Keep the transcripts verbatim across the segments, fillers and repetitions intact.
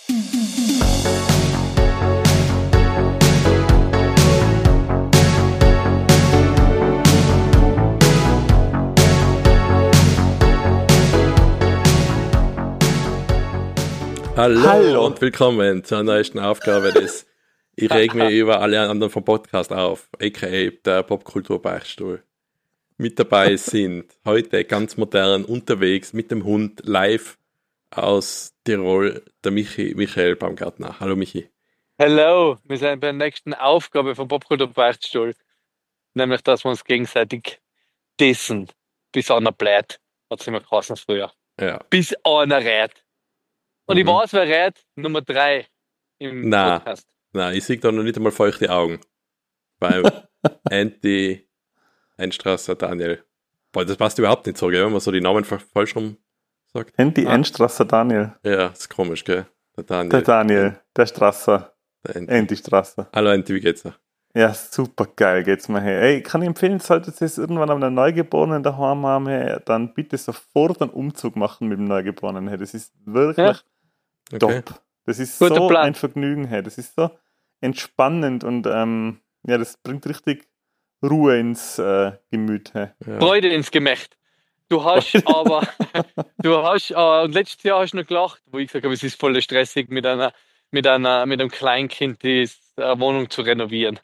Hallo, Hallo und willkommen zur neuesten Aufgabe des Ich reg mich über alle anderen vom Podcast auf, aka der Popkultur-Beichtstuhl. Mit dabei sind heute ganz modern unterwegs mit dem Hund live aus Tirol der Michi, Michael Baumgartner. Hallo Michi. Hallo, wir sind bei der nächsten Aufgabe vom Popkultur-Beichtstuhl, nämlich, dass wir uns gegenseitig dissen, bis einer bleibt, hat es immer geheißen früher. Ja. Bis einer rät. Und Mhm. ich weiß, wer rät, Nummer drei im Na, Podcast. na, ich sehe da noch nicht einmal feuchte Augen. Beim Anti Einstrasser Daniel. Boah, das passt überhaupt nicht so, gell, wenn man so die Namen fa- falsch rum sagt. Andy Ah. Enstrasser Daniel. Ja, ist komisch, gell? Der Daniel. Der Daniel, der Strasser. Der Anti. Andy Strasser. Hallo Anti, wie geht's dir? Ja, super geil geht's mir her. Ey, kann ich empfehlen, solltet ihr es irgendwann an einem Neugeborenen daheim haben, hey, dann bitte sofort einen Umzug machen mit dem Neugeborenen. Hey. Das ist wirklich Ja. Okay. top. Das ist Guter so Plan. ein Vergnügen. Hey. Das ist so entspannend und ähm, ja, das bringt richtig Ruhe ins äh, Gemüt. Hey. Ja. Freude ins Gemächt. Du hast aber, du hast, äh, und letztes Jahr hast du noch gelacht, wo ich gesagt habe, es ist voll stressig, mit einer, mit einer, mit einem Kleinkind die äh, Wohnung zu renovieren.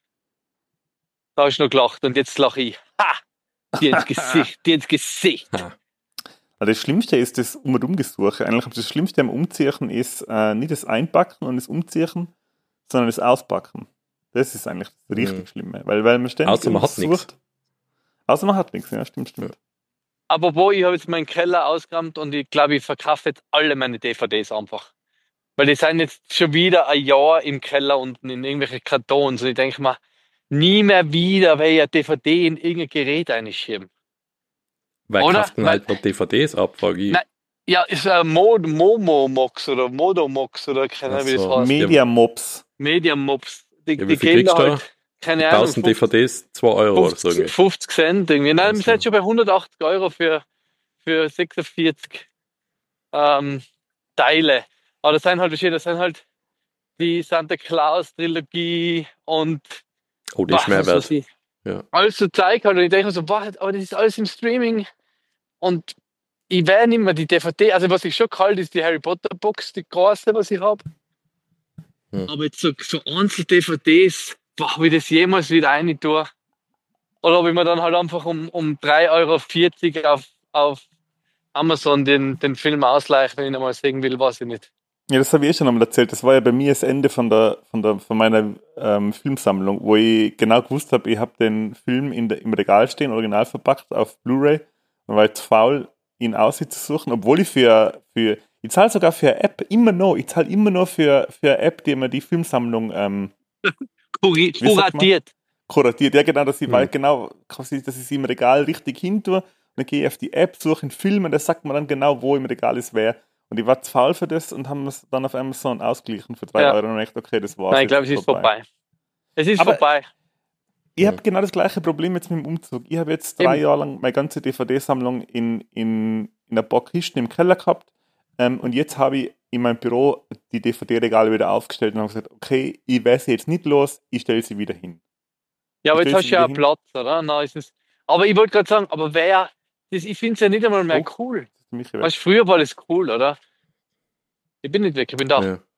Da hast du noch gelacht und jetzt lache ich. Ha! Dir ins Gesicht, dir ins Gesicht. Ha. Also das Schlimmste ist das Um- und Umgesuche. Eigentlich das Schlimmste am Umziehen ist äh, nicht das Einpacken und das Umziehen, sondern das Auspacken. Das ist eigentlich das richtig Mhm. Schlimme. Weil, weil man ständig Außer man hat irgendwas nichts. Außer man hat nichts, ja, stimmt, stimmt. Aber wo, ich habe jetzt meinen Keller ausgeräumt und ich glaube, ich verkaufe jetzt alle meine D V Ds einfach. Weil die sind jetzt schon wieder ein Jahr im Keller unten in irgendwelche Kartons und ich denke mir, nie mehr wieder werde ich eine D V D in irgendein Gerät einschieben. Weil Oder? kauft dann Weil- halt noch D V Ds ab, frage ich. Nein. Ja, ist ein Mod, Momomox oder Modomox oder keine Ahnung, wie das Ach so. heißt. Media Mobs. Mediamops. Die, Ja, wie die viel Kinder kriegst du da? halt, keine Ahnung, tausend D V Ds, zwei Euro oder so. fünfzig, irgendwie. fünfzig Cent irgendwie. Nein, wir Also. sind schon bei hundertachtzig Euro für, für sechsundvierzig ähm, Teile. Aber das sind halt, verstehe, das sind halt die Santa Claus Trilogie und Oh, die ist was mehr weiß wert. ich. Ja. Alles so Zeug halt. Und ich denke mir so, boah, aber das ist alles im Streaming. Und ich werde nicht mehr die D V D, also was ich schon kalt ist, die Harry Potter Box, die große, was ich habe. Hm. Aber jetzt so, so Einzel-D V Ds, boah, ob ich das jemals wieder rein tue. Oder ob ich mir dann halt einfach um, um drei Euro vierzig auf, auf Amazon den, den Film ausleihe, wenn ich ihn mal sehen will, weiß ich nicht. Ja, das habe ich eh schon einmal erzählt. Das war ja bei mir das Ende von der von der von meiner ähm, Filmsammlung, wo ich genau gewusst habe, ich habe den Film in der, im Regal stehen, original verpackt auf Blu-ray und war jetzt faul, ihn auszusuchen, obwohl ich für für ich zahle sogar für eine App immer noch, ich zahle immer noch für für eine App, die mir die Filmsammlung ähm, Kuri- Wie sagt man? Kuratiert. kuratiert. Ja, genau, dass ich Hm. weiß, genau, quasi, dass ich sie im Regal richtig hin tue. Und dann gehe ich auf die App, suche einen Film und da sagt man dann genau, wo im Regal es wäre. Und ich war zu faul für das und haben es dann auf Amazon ausgeglichen für drei Ja. Euro und echt, okay, das war's. Nein, ich jetzt glaube, es ist vorbei. Es ist Aber- vorbei. Ich habe genau das gleiche Problem jetzt mit dem Umzug. Ich habe jetzt drei Eben. Jahre lang meine ganze D V D-Sammlung in, in, in ein paar Kisten im Keller gehabt. Ähm, und jetzt habe ich in meinem Büro die D V D-Regale wieder aufgestellt und habe gesagt, okay, ich weiß sie jetzt nicht los, ich stelle sie wieder hin. Ja, aber Ich jetzt stell hast sie du ja wieder einen hin. Platz, oder? Nein, ist es. Aber ich wollte gerade sagen, aber wer, das, ich finde es ja nicht einmal mehr Oh. cool. Das ist für mich Weißt, früher war das cool, oder? Ich bin nicht weg, ich bin da. Ja.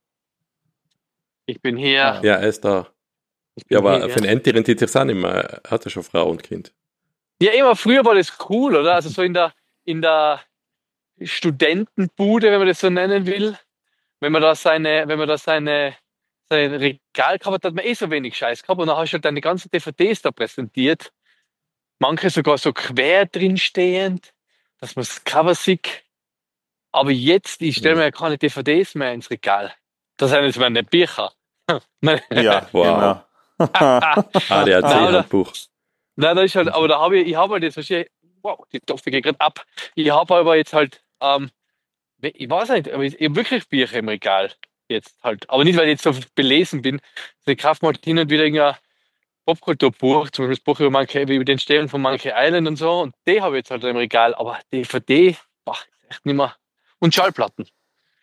Ich bin hier. Ah. ja, er ist da. Ich bin Ja, aber hier, für den Anti rentiert sich auch nicht mehr. Er hat ja schon Frau und Kind. Ja, immer früher war das cool, oder? Also so in der, in der Studentenbude, wenn man das so nennen will. Wenn man da seine, wenn man da seine, sein Regal gehabt hat, hat man eh so wenig Scheiß gehabt. Und dann hast du halt deine ganzen D V Ds da präsentiert. Manche sogar so quer drin stehend, dass man das Cover sieht. Aber jetzt, ich stelle mir ja keine D V Ds mehr ins Regal. Das sind jetzt meine Bücher. Meine- Ja, Wow. genau. Ah, der Nein, oder? Handbuch. Nein, da ist halt, aber da habe ich, ich habe halt jetzt, verstehe, wow, die Toffe geht gerade ab. Ich habe aber jetzt halt, ähm, ich weiß nicht, aber ich, ich habe wirklich Bücher im Regal jetzt halt. Aber nicht, weil ich jetzt so belesen bin. Also ich kaufe mal hin und wieder irgendein Popkulturbuch, zum Beispiel das Buch über manche, über den Stellen von Monkey Island und so. Und die habe ich jetzt halt im Regal. Aber D V D, boah, echt nicht mehr. Und Schallplatten.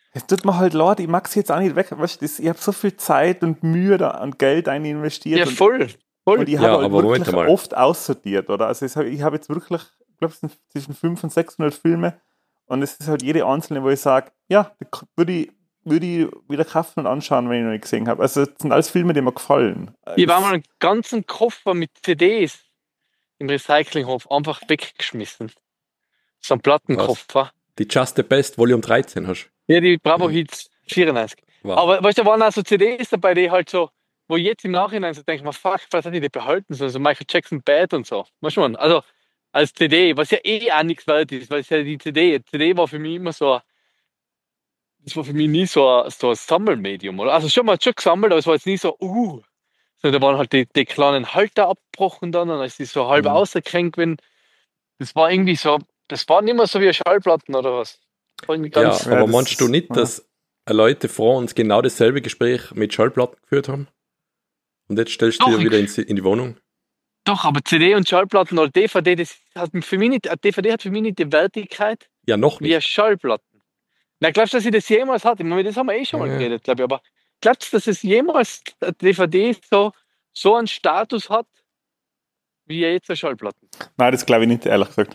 Es tut mir halt leid, ich mag es jetzt auch nicht weg. Weißt, das, ich habe so viel Zeit und Mühe da und Geld ein investiert. Ja, und, voll. voll. und ich Ja, habe halt aber Moment wirklich mal. oft aussortiert, oder? Also es hab, ich habe jetzt wirklich, ich glaube, es sind zwischen fünfhundert und sechshundert Filme und es ist halt jede einzelne, wo ich sage, ja, die k- würde ich, würde ich wieder kaufen und anschauen, wenn ich noch nicht gesehen habe. Also es sind alles Filme, die mir gefallen. Ich Es- war mal einen ganzen Koffer mit C Ds im Recyclinghof einfach weggeschmissen. So ein Plattenkoffer. Die Just the Best Volume dreizehn hast Ja, die Bravo Mhm. Hits vierundneunzig. du. Wow. Aber weißt du, da waren auch so C Ds dabei, die halt so, wo ich jetzt im Nachhinein so denke, man, fuck, was hat die die behalten? So, so Michael Jackson Bad und so. Weißt du, man? Also als C D, was ja eh auch nichts wert ist, weil es ja die C D, C D war für mich immer so, ein- das war für mich nie so ein, so ein Sammelmedium, oder? Also schon mal schon gesammelt, aber es war jetzt nie so, uh. So, da waren halt die, die kleinen Halter abgebrochen dann und als die so halb Mhm. ausgekränkt werden, das war irgendwie so, das war nicht mehr so wie Schallplatten oder was. Das war irgendwie Ja, ganz, Ja, aber das meinst ist- du nicht, ja. dass Leute vor uns genau dasselbe Gespräch mit Schallplatten geführt haben? Und jetzt stellst du Doch, dir wieder in, ich- in die Wohnung? Doch, aber C D und Schallplatten oder D V D, das hat für mich nicht, eine D V D hat für mich nicht die Wertigkeit Ja, noch wie nicht. eine Schallplatten. Na, glaubst du, dass ich das jemals hatte? Ich meine, das haben wir eh schon mal Ja. geredet, glaube ich, aber glaubst du, dass es jemals eine D V D so, so einen Status hat, wie jetzt eine Schallplatten? Nein, das glaube ich nicht, ehrlich gesagt.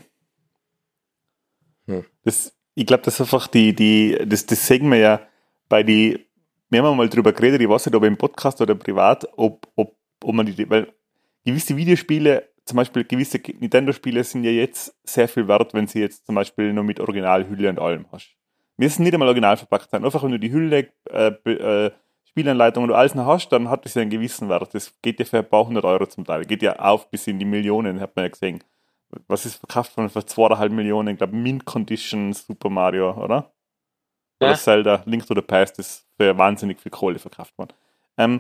Hm. Das, ich glaube, das ist einfach die, die, das, das sehen wir ja bei die, wir haben mal drüber geredet, ich weiß nicht, ob im Podcast oder privat, ob, ob, ob man die, weil gewisse Videospiele, zum Beispiel gewisse Nintendo-Spiele sind ja jetzt sehr viel wert, wenn sie jetzt zum Beispiel nur mit Originalhülle und allem hast. Wir sind nicht einmal original verpackt sein. Einfach wenn du die Hülle, äh, be- äh, Spielanleitung und du alles noch hast, dann hat das ja einen gewissen Wert. Das geht ja für ein paar hundert Euro zum Teil. Geht ja auf bis in die Millionen, hat man ja gesehen. Was ist verkauft worden für zweieinhalb Millionen? Ich glaube, Mint Condition Super Mario, oder? Oder Ja. Zelda, Link to the Past, ist für wahnsinnig viel Kohle verkauft worden. Ähm,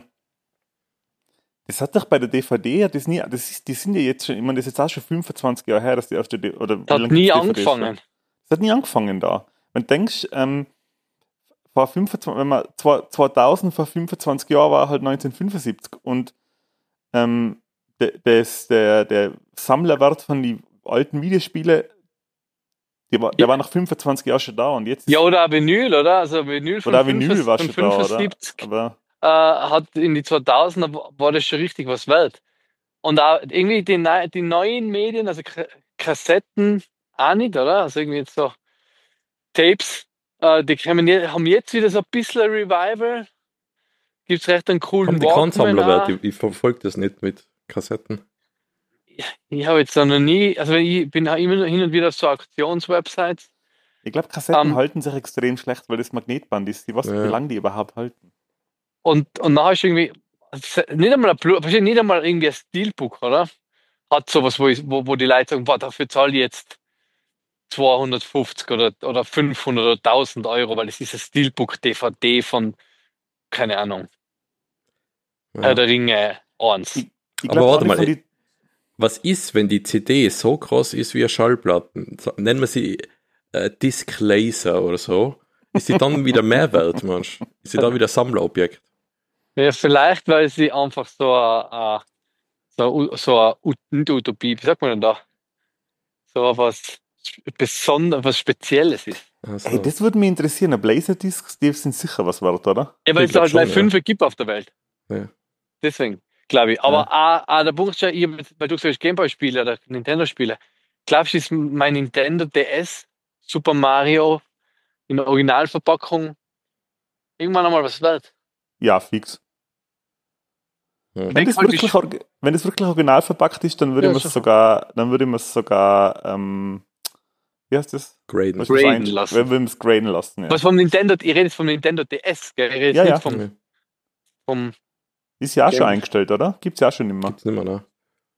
das hat doch bei der D V D, ja, das nie, das ist, die sind ja jetzt schon, ich meine, das ist jetzt auch schon fünfundzwanzig Jahre her, dass die erste, D- oder wie Das lange hat nie gibt's D V Ds schon? angefangen. Das hat nie angefangen da. Wenn du denkst, ähm, vor fünfundzwanzig, wenn man zweitausend, vor fünfundzwanzig Jahren war halt neunzehnhundertfünfundsiebzig und ähm, de, des, der, der Sammlerwert von den alten Videospielen, die war, der Ja. war nach fünfundzwanzig Jahren schon da und jetzt Ja, oder ein Vinyl, oder? Also Vinyl von, oder auch Vinyl war von schon da, oder? fünfundsiebzig Aber äh, hat in die zweitausender war war das schon richtig was wert. Und auch irgendwie die, neu- die neuen Medien, also K- Kassetten auch nicht, oder? Also irgendwie jetzt so Tapes, äh, die kommen je- haben jetzt wieder so ein bisschen ein Revival. Gibt's recht einen coolen Haben die Walkman Kransammlerwert? auch. Ich, ich verfolge das nicht mit Kassetten. Ich habe jetzt noch nie, also ich bin auch immer hin und wieder auf so Auktionswebsites. ich glaube, Kassetten Ähm, halten sich extrem schlecht, weil das Magnetband ist. Ich weiß nicht, Ja. wie lange die überhaupt halten. Und, und nachher ist irgendwie, also nicht einmal ein Blu, wahrscheinlich nicht einmal irgendwie ein Steelbook, oder? Hat sowas, wo, ich, wo, wo die Leute sagen, boah, dafür zahle ich jetzt zweihundertfünfzig oder, oder fünfhundert oder tausend Euro, weil es ist ein Steelbook-D V D von, keine Ahnung, Ja. Herr der Ringe eins. Ich, ich Aber glaub, warte alle mal, von die, Was ist, wenn die C D so groß ist wie eine Schallplatten? So, nennen wir sie äh, Disc Laser oder so. Ist sie dann wieder mehr wert, Mensch? Ist sie dann wieder Sammlerobjekt? Ja, vielleicht, weil sie einfach so eine, so, so eine Ut- nicht Utopie, wie sagt man denn da? So was Besonderes, was Spezielles ist. Also, Hey, das würde mich interessieren. Laserdiscs, die sind sicher was wert, oder? Ja, weil Ich es glaub halt gleich schon, ja. fünf gibt auf der Welt. Ja. Deswegen, glaube ich. Aber auch, auch der Punkt ist ja, ich, hab jetzt- weil du sagst Gameboy-Spiele oder Nintendo-Spiele, glaubst du, ist mein Nintendo D S Super Mario in der Originalverpackung irgendwann einmal was wert? Ja, fix. Ja. Wenn Denk das, halt, wirklich, ich- orgi- wenn das wirklich original verpackt ist, dann würde Ja, man es schon. sogar, dann würde man es sogar, ähm, wie heißt das? Graden. Was ist das Graden eigentlich? lassen. Wir würden es graden lassen, ja. Was vom Nintendo, ich rede jetzt vom Nintendo D S, gell? Ich rede jetzt Ja, nicht ja. vom, Ja. vom, Ist ja auch schon Game- eingestellt, oder? Gibt es ja auch schon immer. Gibt's nicht mehr, ne?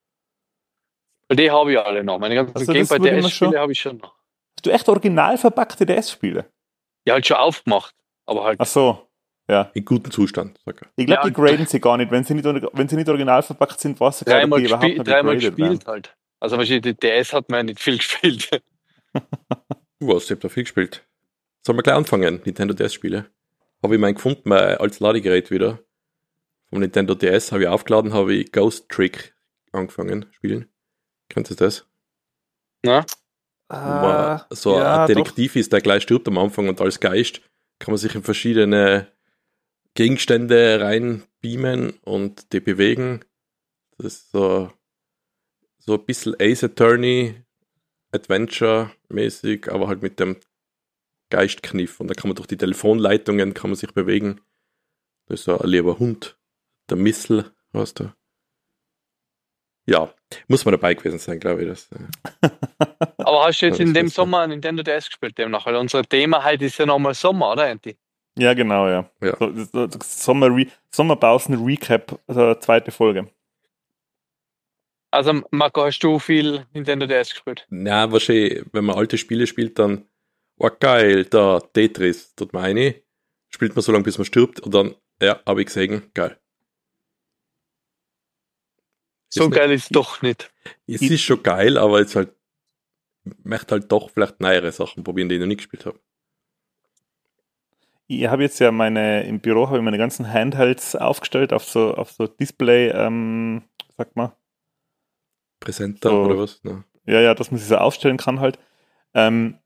weil die habe ich alle noch. Meine ganzen Also das Gameboy würde D man schon- S-Spiele habe ich schon noch. Hast du echt original verpackte D S-Spiele? Ja, halt schon aufgemacht. Aber halt, Ach so, ja. In gutem Zustand, sag ich. Ich glaube, Ja, die graden sie gar nicht. Wenn sie nicht, wenn sie nicht original verpackt sind, weiß ich gar nicht, ob dreimal, die überhaupt gespiel, noch dreimal gegradet werden. gespielt halt. Also wahrscheinlich, die D S hat man ja nicht viel gespielt. Was, ich hab da viel gespielt. Sollen wir gleich anfangen? Nintendo D S-Spiele. Habe ich meinen gefunden, mein als Ladegerät wieder. Vom Nintendo D S habe ich aufgeladen, habe ich Ghost Trick angefangen spielen. Kennst du das? Na? Wo man so ja, ein Detektiv ist, der gleich stirbt am Anfang und als Geist kann man sich in verschiedene Gegenstände reinbeamen und die bewegen. Das ist so, so ein bisschen Ace Attorney Adventure-mäßig, aber halt mit dem Geistkniff. Und da kann man durch die Telefonleitungen kann man sich bewegen. Das ist so ein lieber Hund. Der Missel, weißt du. Ja, muss man dabei gewesen sein, glaube ich. Das, äh. Aber hast du jetzt Ja, in das dem ist Sommer Nintendo D S gespielt demnach? Weil unser Thema heute ist ja nochmal Sommer, oder, Andy? Ja, genau, ja. Ja. So, so, so Sommer Re- Sommerbausen Recap, also zweite Folge. Also, Marco, hast du viel Nintendo D S gespielt? Na, wahrscheinlich, wenn man alte Spiele spielt, dann, oh geil, da Tetris, tut man eine, spielt man so lange, bis man stirbt und dann, ja, habe ich gesehen, geil. So Ist geil ist es doch nicht. Es ist schon geil, aber jetzt halt, ich möchte halt doch vielleicht neuere Sachen probieren, die ich noch nie gespielt habe. Ich habe jetzt ja meine, im Büro habe ich meine ganzen Handhelds aufgestellt auf so, auf so Display, ähm, sag mal. Präsenter So. oder was? No. Ja, ja, dass man sich so aufstellen kann halt. Ähm,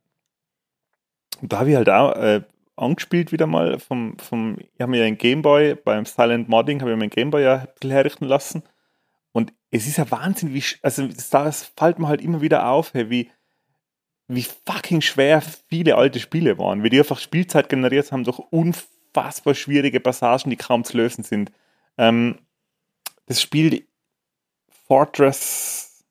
und da habe ich halt auch äh, angespielt wieder mal vom, vom ich habe mir ja einen Gameboy, beim Silent Modding habe ich mir einen Gameboy ja ein bisschen herrichten lassen. Und es ist ja Wahnsinn, wie, sch- also das, das fällt mir halt immer wieder auf, hey, wie, wie fucking schwer viele alte Spiele waren, wie die einfach Spielzeit generiert haben durch unfassbar schwierige Passagen, die kaum zu lösen sind. Ähm, das Spiel Fortress,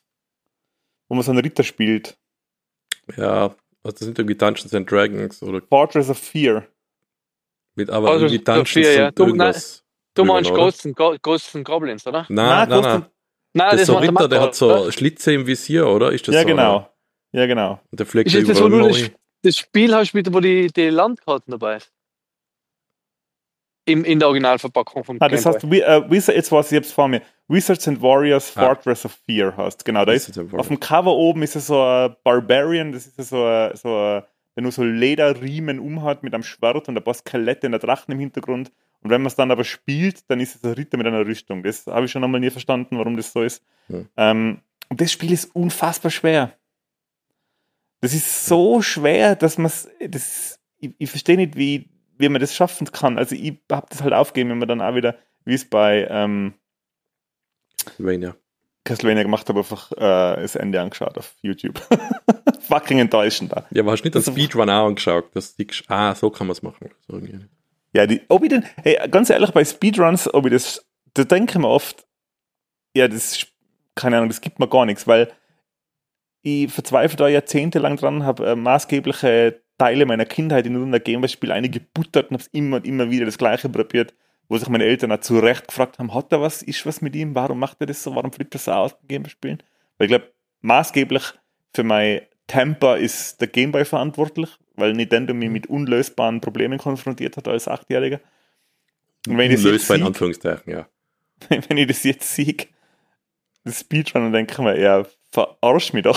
wo man so einen Ritter spielt, Ja, also das sind irgendwie Dungeons and Dragons oder Fortress of Fear. mit aber Also, irgendwie Dungeons Sophia, ja. und Du- irgendwas. Du drüber, meinst oder? Ghosts and, Go- Ghosts and Goblins, oder? Nein, nein, Ghost nein. and- Nein, Das ist so ein war Ritter, der Marco, hat so oder? Schlitze im Visier, oder? Ist das Ja, so? genau. Oder? Ja, genau. Und der fliegt Ist da jetzt das, wo überall du neu. das, das Spiel hast, mit, wo die, die Landkarten dabei ist? Im, in der Originalverpackung vom Ah, das Gameboy. heißt, Wi- äh, Wizard, jetzt weiß ich jetzt vor mir. Wizards and Warriors Ah. Fortress of Fear heißt. Genau, da ist Wizards and auf Warriors. dem Cover oben ist es so ein Barbarian, das ist ja so ein, so ein, der nur so Lederriemen umhat mit einem Schwert und ein paar Skelette und der Drachen im Hintergrund. Und wenn man es dann aber spielt, dann ist es ein Ritter mit einer Rüstung. Das habe ich schon einmal nie verstanden, warum das so ist. Hm. Ähm, und das Spiel ist unfassbar schwer. Das ist so schwer, dass man es. Ich, ich verstehe nicht, wie, wie man das schaffen kann. Also ich habe das halt aufgegeben, wenn man dann auch wieder, wie es bei ähm, Castlevania. Castlevania gemacht habe, einfach äh, das Ende angeschaut auf YouTube. Fucking enttäuschend da. Ja, aber hast du nicht den Das- Speedrun auch angeschaut? Dass die, ah, so kann man es machen. So irgendwie. Ja, die, ob ich denn, hey, ganz ehrlich, bei Speedruns, ob ich das, da denke ich mir oft, ja, das, ist- keine Ahnung, das gibt mir gar nichts, weil ich verzweifle da jahrzehntelang dran, habe äh, maßgebliche Teile meiner Kindheit in irgendein Gameboy-Spiel eingebuttert und habe es immer und immer wieder das Gleiche probiert, wo sich meine Eltern auch zu Recht gefragt haben, hat er was, ist was mit ihm, warum macht er das so, warum flippt er so aus beim Gameboy-Spielen? Weil ich glaube, maßgeblich für mein Temper ist der Gameboy verantwortlich, weil Nintendo mich mit unlösbaren Problemen konfrontiert hat als Achtjähriger. Und wenn ich das jetzt Unlösbar in sehe, Anführungszeichen, ja. wenn ich das jetzt sehe, das Speedrun, dann denke ich mir, ja, verarsch mich doch.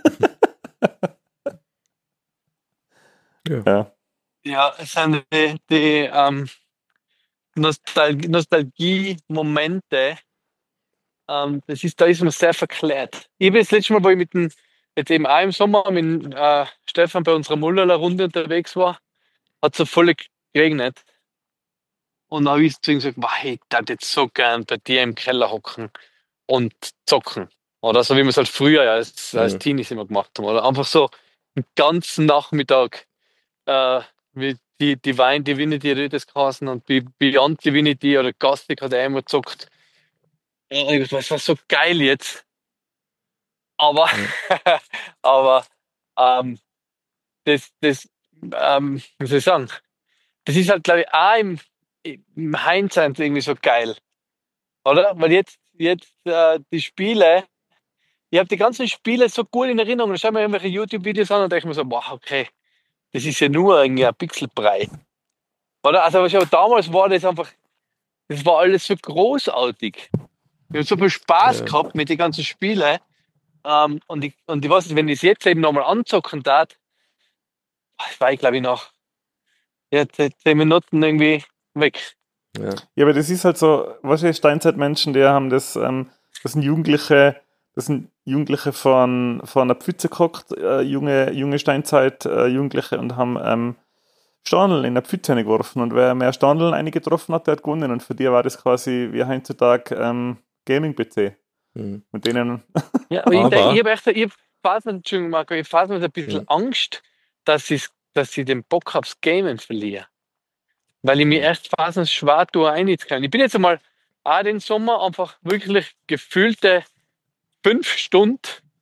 Ja. Ja. Ja, es sind die, die ähm, Nostal Nostalgie-Momente. Ähm, das ist, da ist man sehr verklärt. Ich habe das letzte Mal, wo ich mit dem, jetzt eben auch im Sommer mit äh, Stefan bei unserer Mullerler-Runde unterwegs war, hat es so voll geregnet. Und dann habe ich zu ihm gesagt, wow, ich würde jetzt so gern bei dir im Keller hocken und zocken. Oder so wie wir es halt früher ja als, als Mhm. Teenies immer gemacht haben. Oder einfach so den ganzen Nachmittag äh, wie die Divine Divinity Rödes Kassen und Be- Beyond Divinity oder Gastic hat er immer gezockt. Ja, und ich dachte, das war so geil jetzt. Aber, aber ähm, das, das ähm, wie soll ich sagen, das ist halt, glaube ich, auch im, im Hindsight irgendwie so geil. Oder? Weil jetzt, jetzt äh, die Spiele, ich habe die ganzen Spiele so gut in Erinnerung. Dann schaue ich mir irgendwelche YouTube-Videos an und denke mir so, wow, okay, das ist ja nur irgendwie ein Pixelbrei. Oder? Also aber schon damals war das einfach, das war alles so großartig. Ich habe so viel Spaß Ja. gehabt mit den ganzen Spielen. Ähm, und ich, und ich weiß nicht, wenn ich es jetzt eben nochmal anzocken darf, war ich glaube ich noch ja, zehn zehn Minuten irgendwie weg. Ja. Ja, aber das ist halt so, wahrscheinlich Steinzeitmenschen, die haben das, ähm, das sind Jugendliche, das sind Jugendliche von, von einer Pfütze gehockt, äh, junge, junge Steinzeit, äh, Jugendliche und haben ähm, Standeln in der Pfütze geworfen und wer mehr Standeln einige getroffen hat, der hat gewonnen und für die war das quasi wie heutzutage ähm, Gaming-P C. Mhm. Mit denen... Ja, aber, Aber- ich, denk- ich habe echt, ich hab fast, Entschuldigung, Marco, ich hab fast ein bisschen Ja. Angst, dass ich, dass ich den Bock aufs Gamen verliere. Weil ich mir Ja. erst fast schwer tue, einzukommen. Ich bin jetzt einmal auch den Sommer einfach wirklich gefühlte fünf Stunden,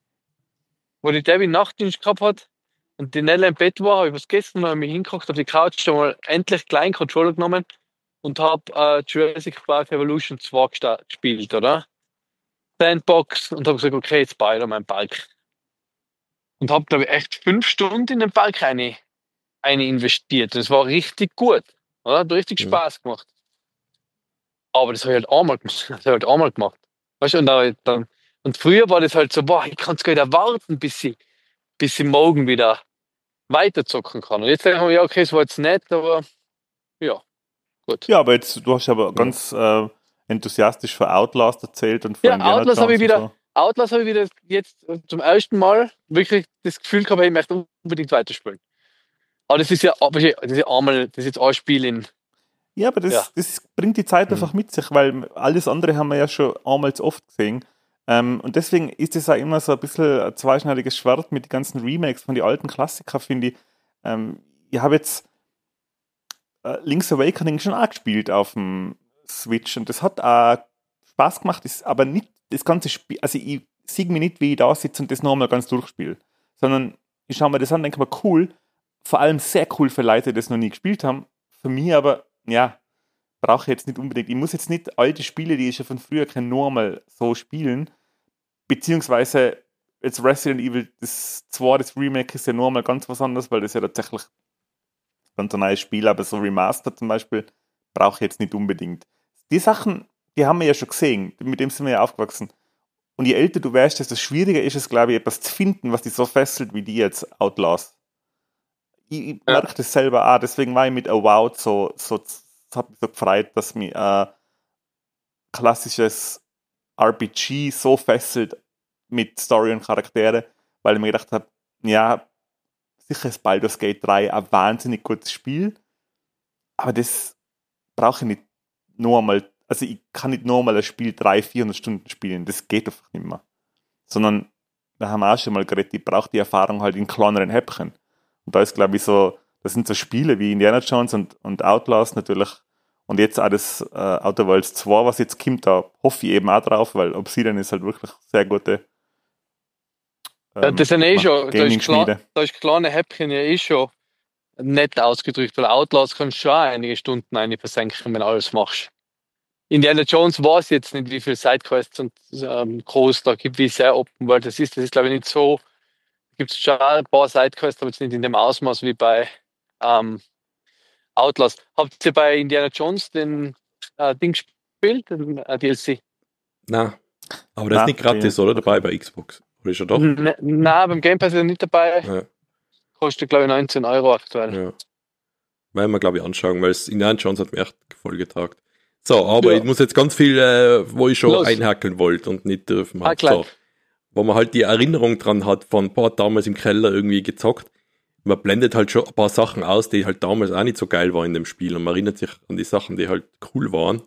wo die Debbie Nachtdienst gehabt hat und die Nella im Bett war, habe ich was gegessen und habe mich hingeguckt auf die Couch, schon mal endlich kleinen Controller genommen und habe äh, Jurassic Park Evolution zwei gesta- gespielt, oder? Sandbox und habe gesagt, okay, jetzt baue ich da meinen Park. Und habe, glaube ich, echt fünf Stunden in den Park rein, rein investiert. Das war richtig gut, oder? Hat richtig Mhm. Spaß gemacht. Aber das habe ich halt einmal gemacht. Das habe ich halt einmal gemacht. Weißt du, und, dann, dann, und früher war das halt so, boah, ich kann es gar nicht erwarten, bis ich, bis ich morgen wieder weiterzocken kann. Und jetzt denke ich mir, ja, okay, es war jetzt nett, aber ja, gut. Ja, aber jetzt, du hast aber Ja. ganz äh, enthusiastisch von Outlast erzählt und von Ja, Indiana Outlast habe ich Jones und wieder, Outlast habe ich wieder jetzt zum ersten Mal wirklich das Gefühl gehabt, ich möchte unbedingt weiterspielen. Aber das ist ja, das ist ja einmal, das ist jetzt ein Spiel in, Ja, aber das, Ja. das bringt die Zeit Mhm. einfach mit sich, weil alles andere haben wir ja schon einmal zu oft gesehen. Ähm, und deswegen ist es auch immer so ein bisschen ein zweischneidiges Schwert mit den ganzen Remakes von den alten Klassikern, finde ich. Ähm, ich habe jetzt äh, Link's Awakening schon auch gespielt auf dem Switch und das hat auch Spaß gemacht, ist aber nicht das ganze Spiel, also ich sehe mich nicht, wie ich da sitze und das nochmal ganz durchspiele, sondern ich schaue mir das an und denke mir, cool, vor allem sehr cool für Leute, die das noch nie gespielt haben. Für mich aber, ja, brauche ich jetzt nicht unbedingt. Ich muss jetzt nicht alte Spiele, die ich schon von früher kenne, nur mal so spielen. Beziehungsweise jetzt Resident Evil das zwei, das Remake ist ja nur mal ganz was anderes, weil das ja tatsächlich ganz ein neues Spiel, aber so Remaster zum Beispiel brauche ich jetzt nicht unbedingt. Die Sachen, die haben wir ja schon gesehen, mit dem sind wir ja aufgewachsen. Und je älter du wärst, desto schwieriger ist es, glaube ich, etwas zu finden, was dich so fesselt wie die jetzt Outlast. Ich, ich Ja. merke das selber auch, deswegen war ich mit Avowed so, so, so hat mich so gefreut, dass mich äh, klassisches R P G so fesselt mit Story und Charaktere, weil ich mir gedacht habe, ja, sicher ist Baldur's Gate drei ein wahnsinnig gutes Spiel, aber das brauche ich nicht nur mal, also ich kann nicht nur mal ein Spiel dreihundert, vierhundert Stunden spielen, das geht einfach nicht mehr. Sondern, da haben wir auch schon mal geredet, ich brauche die Erfahrung halt in kleineren Häppchen. Und da ist, glaube ich, so, das sind so Spiele wie Indiana Jones und, und Outlast natürlich. Und jetzt auch das äh, Outer Worlds zwei, was jetzt kommt, da hoffe ich eben auch drauf, weil Obsidian ist halt wirklich sehr gute Ja, das sind eh schon, da ist, Gaming-Schmiede. klar, da ist kleine Häppchen ja eh schon nett ausgedrückt, weil Outlast kannst du schon auch einige Stunden eine versenken, wenn du alles machst. Indiana Jones weiß jetzt nicht, wie viele Sidequests und ähm, groß da gibt, wie sehr Open World das ist. Das ist, glaube ich, nicht so. Gibt es schon ein paar Sidequests, aber jetzt nicht in dem Ausmaß wie bei ähm, Outlast. Habt ihr bei Indiana Jones den äh, Ding gespielt, den äh, D L C? Nein. Aber das Nein, ist nicht gratis, okay. oder? Dabei bei Xbox. Oder ist er doch? N- Nein, beim Game Pass ist er nicht dabei. Ja. Kostet, glaube ich, neunzehn Euro aktuell. Ja. Werden wir, glaube ich, anschauen, weil es Indiana Jones hat mir echt voll getaugt. So, aber Ja. ich muss jetzt ganz viel, äh, wo ich schon Los. einhackeln wollte und nicht dürfen Ah, habe. klar. So, wo man halt die Erinnerung dran hat, von boah, damals im Keller irgendwie gezockt. Man blendet halt schon ein paar Sachen aus, die halt damals auch nicht so geil waren in dem Spiel und man erinnert sich an die Sachen, die halt cool waren.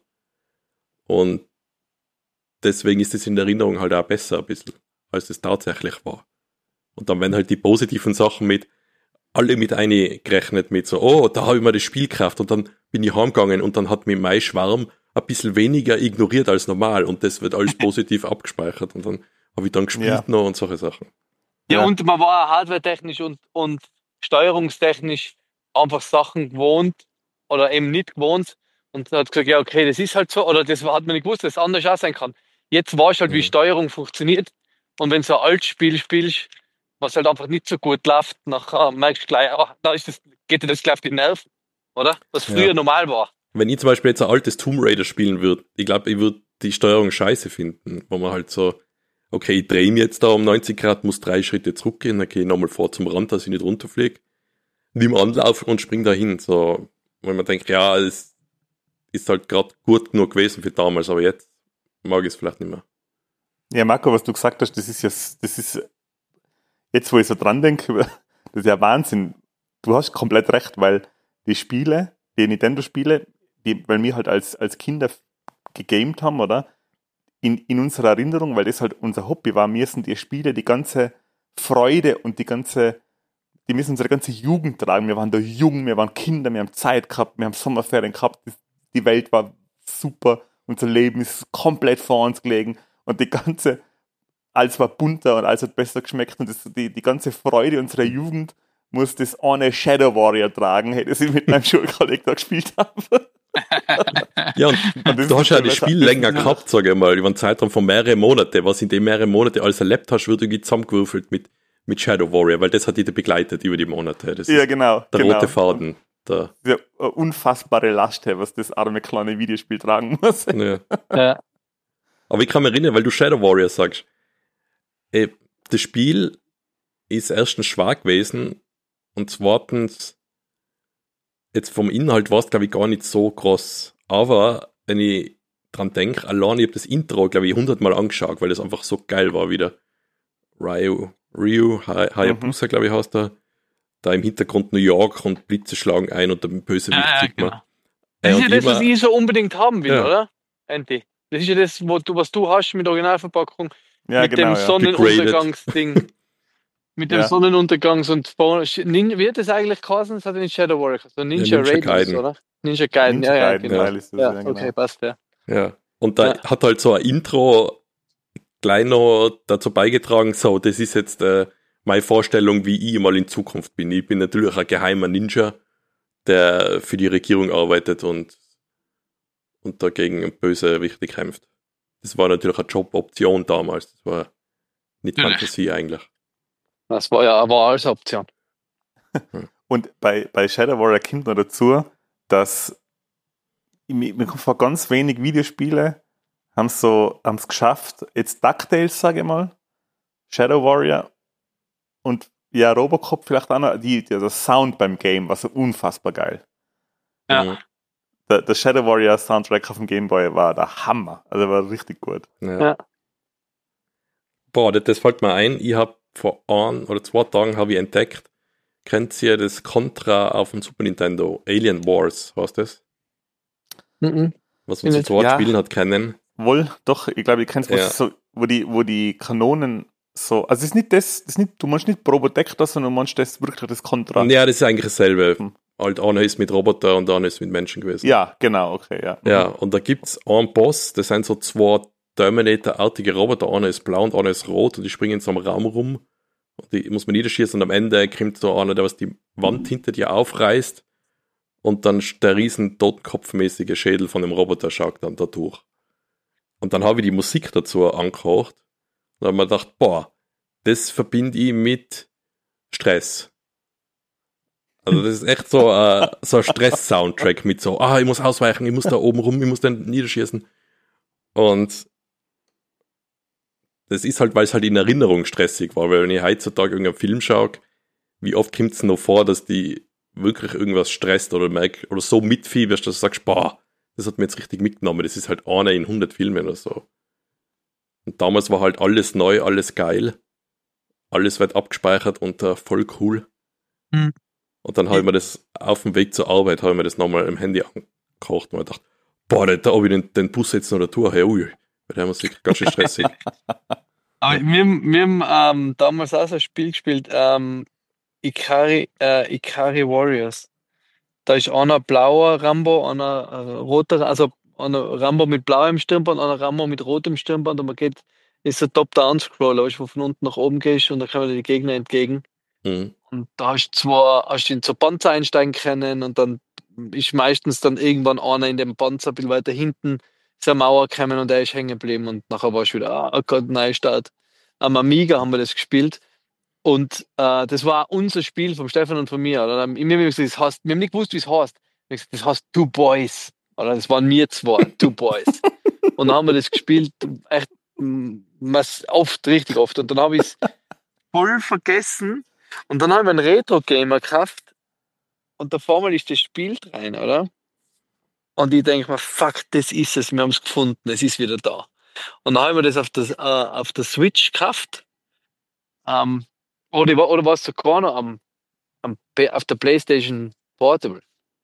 Und deswegen ist es in der Erinnerung halt auch besser ein bisschen, als es tatsächlich war. Und dann werden halt die positiven Sachen mit alle mit eingerechnet mit so, oh, da habe ich mal das Spiel gekauft und dann bin ich heimgegangen und dann hat mich mein Schwarm ein bisschen weniger ignoriert als normal und das wird alles positiv abgespeichert und dann habe ich dann gespielt Ja. noch und solche Sachen. Ja, Ja. und man war auch hardwaretechnisch und, und steuerungstechnisch einfach Sachen gewohnt oder eben nicht gewohnt und hat gesagt, ja, okay, das ist halt so, oder das hat man nicht gewusst, dass es anders auch sein kann. Jetzt weißt du halt, wie Mhm. Steuerung funktioniert und wenn du so ein altes Spiel spielst, was halt einfach nicht so gut läuft, nachher merkst du gleich, ah, da ist das, geht dir das gleich auf die Nerven, oder? Was früher Ja. normal war. Wenn ich zum Beispiel jetzt ein altes Tomb Raider spielen würde, ich glaube, ich würde die Steuerung scheiße finden, wo man halt so, okay, ich drehe mich jetzt da um neunzig Grad, muss drei Schritte zurückgehen, dann gehe ich nochmal vor zum Rand, dass ich nicht runterfliege, nimm Anlauf und spring dahin, so, weil man denkt, ja, es ist halt gerade gut genug gewesen für damals, aber jetzt mag ich es vielleicht nicht mehr. Ja, Marco, was du gesagt hast, das ist ja, das ist, jetzt wo ich so dran denke, das ist ja Wahnsinn. Du hast komplett recht, weil die Spiele, die Nintendo-Spiele, die, weil wir halt als, als Kinder gegamed haben, oder? In, in unserer Erinnerung, weil das halt unser Hobby war, mir sind die Spiele die ganze Freude und die ganze, die müssen unsere ganze Jugend tragen. Wir waren da jung, wir waren Kinder, wir haben Zeit gehabt, wir haben Sommerferien gehabt, die, die Welt war super, unser Leben ist komplett vor uns gelegen und die ganze, alles war bunter und alles hat besser geschmeckt und das, die, die ganze Freude unserer Jugend muss das eine Shadow Warrior tragen, hätte ich mit meinem Schulkollegen da gespielt haben. Ja, und, und du hast ja das Spiel länger gehabt, sage ich mal, über einen Zeitraum von mehreren Monaten. Was in den mehreren Monaten alles erlebt hast, wird irgendwie zusammengewürfelt mit, mit Shadow Warrior, weil das hat dich begleitet über die Monate. Das ja, ist genau. Der genau. rote Faden. Der, Diese unfassbare Last, was das arme kleine Videospiel tragen muss. ja. Ja. Aber ich kann mich erinnern, weil du Shadow Warrior sagst, ey, das Spiel ist erstens schwach gewesen und zweitens jetzt vom Inhalt war es, glaube ich, gar nicht so groß. Aber wenn ich dran denke, allein ich habe das Intro, glaube ich, hundertmal angeschaut, weil das einfach so geil war wieder. Ryu, Ryu Hayabusa, mhm. glaube ich, heißt der. Da im Hintergrund New York und Blitze schlagen ein und der Bösewicht ja, sieht man. genau. Das ist ja das, was ich so unbedingt haben will, ja. oder? Andy. Das ist ja das, wo du, was du hast mit der Originalverpackung, ja, mit genau, dem ja. Sonnenuntergangsding. Mit dem ja. Sonnenuntergangs- und Ninja, wird das eigentlich geheißen? Das hat er nicht Shadow Warrior, so Ninja, ja, Ninja Raiders, Gaiden. oder? Ninja Gaiden, Ninja ja, ja, Gaiden, genau. ja, das, ja, ja, okay, genau. passt, ja. Ja, und da ja. hat halt so ein Intro gleich noch dazu beigetragen, so, das ist jetzt äh, meine Vorstellung, wie ich mal in Zukunft bin. Ich bin natürlich ein geheimer Ninja, der für die Regierung arbeitet und, und dagegen böse wichtig kämpft. Das war natürlich eine Joboption damals. Das war nicht Fantasie eigentlich. Das war ja war alles Option. Und bei, bei Shadow Warrior kommt noch dazu, dass mir vor ganz wenig Videospiele haben es so, haben es geschafft, jetzt DuckTales, sage ich mal, Shadow Warrior und ja, Robocop vielleicht auch noch, die, die, der Sound beim Game war so unfassbar geil. Ja. Mhm. Der, der Shadow Warrior Soundtrack auf dem Game Boy war der Hammer. Also war richtig gut. Ja. Ja. Boah, das, das fällt mir ein. Ich habe vor ein oder zwei Tagen habe ich entdeckt, kennt ihr das Contra auf dem Super Nintendo? Alien Wars, heißt das? Mhm. Was man so zwei ja. Spielen hat kennen. Wohl, doch, ich glaube, ich kenn's, ja. so, wo die, wo die Kanonen so, also es ist nicht das, das ist nicht, du meinst nicht Probotector, sondern du meinst das wirklich das Contra. Ja, das ist eigentlich dasselbe. Hm. Halt, einer ist mit Roboter und einer ist mit Menschen gewesen. Ja, genau, okay, ja. Ja, und da gibt's einen Boss, das sind so zwei Terminator-artige Roboter, einer ist blau und einer ist rot und die springen in so einem Raum rum und die muss man niederschießen und am Ende kommt so einer, der was die Wand hinter dir aufreißt und dann der riesen totenkopfmäßige Schädel von dem Roboter schaut dann da durch. Und dann habe ich die Musik dazu angehört und dann habe ich mir gedacht, boah, das verbinde ich mit Stress. Also das ist echt so, uh, so ein Stress-Soundtrack mit so, ah, ich muss ausweichen, ich muss da oben rum, ich muss dann niederschießen. Und das ist halt, weil es halt in Erinnerung stressig war, weil wenn ich heutzutage irgendeinen Film schaue, wie oft kommt es noch vor, dass die wirklich irgendwas stresst oder merk, oder so mitfieberst, dass du sagst, boah, das hat mir jetzt richtig mitgenommen, das ist halt einer in hundert Filmen oder so. Und damals war halt alles neu, alles geil, alles wird abgespeichert und uh, voll cool. Hm. Und dann habe ich mir das auf dem Weg zur Arbeit, habe ich mir das nochmal im Handy angekocht und mir gedacht, boah, da habe ich den, den Bus jetzt noch da tue, hey, ui, bei der Musik ganz schön stressig. Aber wir, wir haben ähm, damals auch so ein Spiel gespielt, ähm, Ikari, äh, Ikari Warriors. Da ist einer blauer Rambo, einer äh, roter, also einer Rambo mit blauem Stirnband, einer Rambo mit rotem Stirnband und man geht, ist ein Top-Down-Scroller, wo du von unten nach oben gehst und da kommen dir die Gegner entgegen. Mhm. Und da hast du zwar, hast du in so Panzer einsteigen können und dann ist meistens dann irgendwann einer in dem Panzer ein bisschen weiter hinten zur Mauer gekommen und der ist hängen geblieben und nachher war es wieder, ah oh Gott, Neustart. Am Amiga haben wir das gespielt und äh, das war unser Spiel vom Stefan und von mir. Oder? Wir, haben gesagt, das heißt, wir haben nicht gewusst, wie es heißt. Wir haben gesagt, das heißt Two Boys. Oder das waren wir zwei, Two Boys. Und dann haben wir das gespielt, echt oft, richtig oft. Und dann habe ich es voll vergessen. Und dann haben wir einen Retro-Gamer gekauft und da vorne ist das Spiel rein, oder? Und ich denke mir, fuck, das ist es, wir haben es gefunden, es ist wieder da. Und dann haben wir das auf der, äh, auf der Switch gekauft. Ähm, oder, oder war es sogar noch am, am, auf der PlayStation Portable?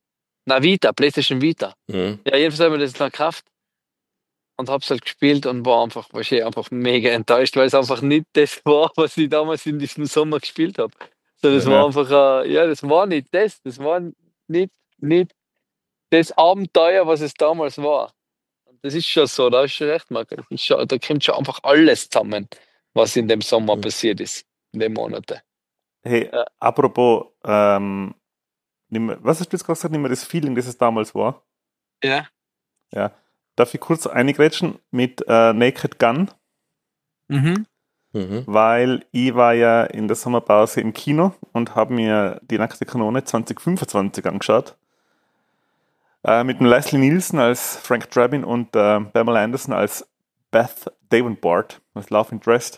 Na, Vita, PlayStation Vita. Mhm. Ja, jedenfalls haben wir das noch gekauft und hab's halt gespielt und war einfach, wahrscheinlich einfach mega enttäuscht, weil es einfach nicht das war, was ich damals in diesem Sommer gespielt habe. So, das Ja. war einfach, äh, ja, das war nicht das, das war nicht, nicht das Abenteuer, was es damals war. Und das ist schon so, da hast du recht, Marco. Das ist schon, da kommt schon einfach alles zusammen, was in dem Sommer Mhm. passiert ist, in den Monaten. Hey, Ja. apropos, ähm, nimm, was hast du jetzt gerade gesagt, nicht mehr das Feeling, das es damals war? Ja. Ja. Darf ich kurz eingrätschen mit äh, Naked Gun? Mhm. Mhm. Weil ich war ja in der Sommerpause im Kino und habe mir die Nackte Kanone zwanzig fünfundzwanzig angeschaut. Äh, mit dem Leslie Nielsen als Frank Drabin und äh, Pamela Anderson als Beth Davenport, als Love Interest.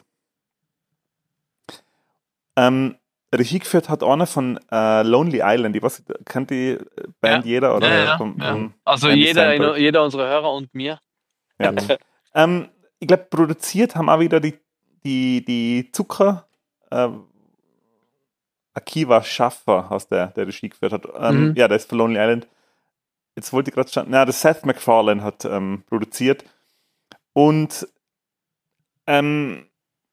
Ähm, Regie geführt hat einer von äh, Lonely Island. Ich weiß, kennt die Band Ja. jeder? Oder Ja, ja, vom, ja. vom Also Andy jeder, Samberg? jeder unserer Hörer und mir. Ja. ähm, ich glaube, produziert haben auch wieder die, die, die Zucker. Äh, Akiva Schaffer aus der, der Regie geführt hat. Ähm, Mhm. Ja, der ist für Lonely Island. Jetzt wollte ich gerade schauen. Na, der Seth MacFarlane hat ähm, produziert. Und ähm,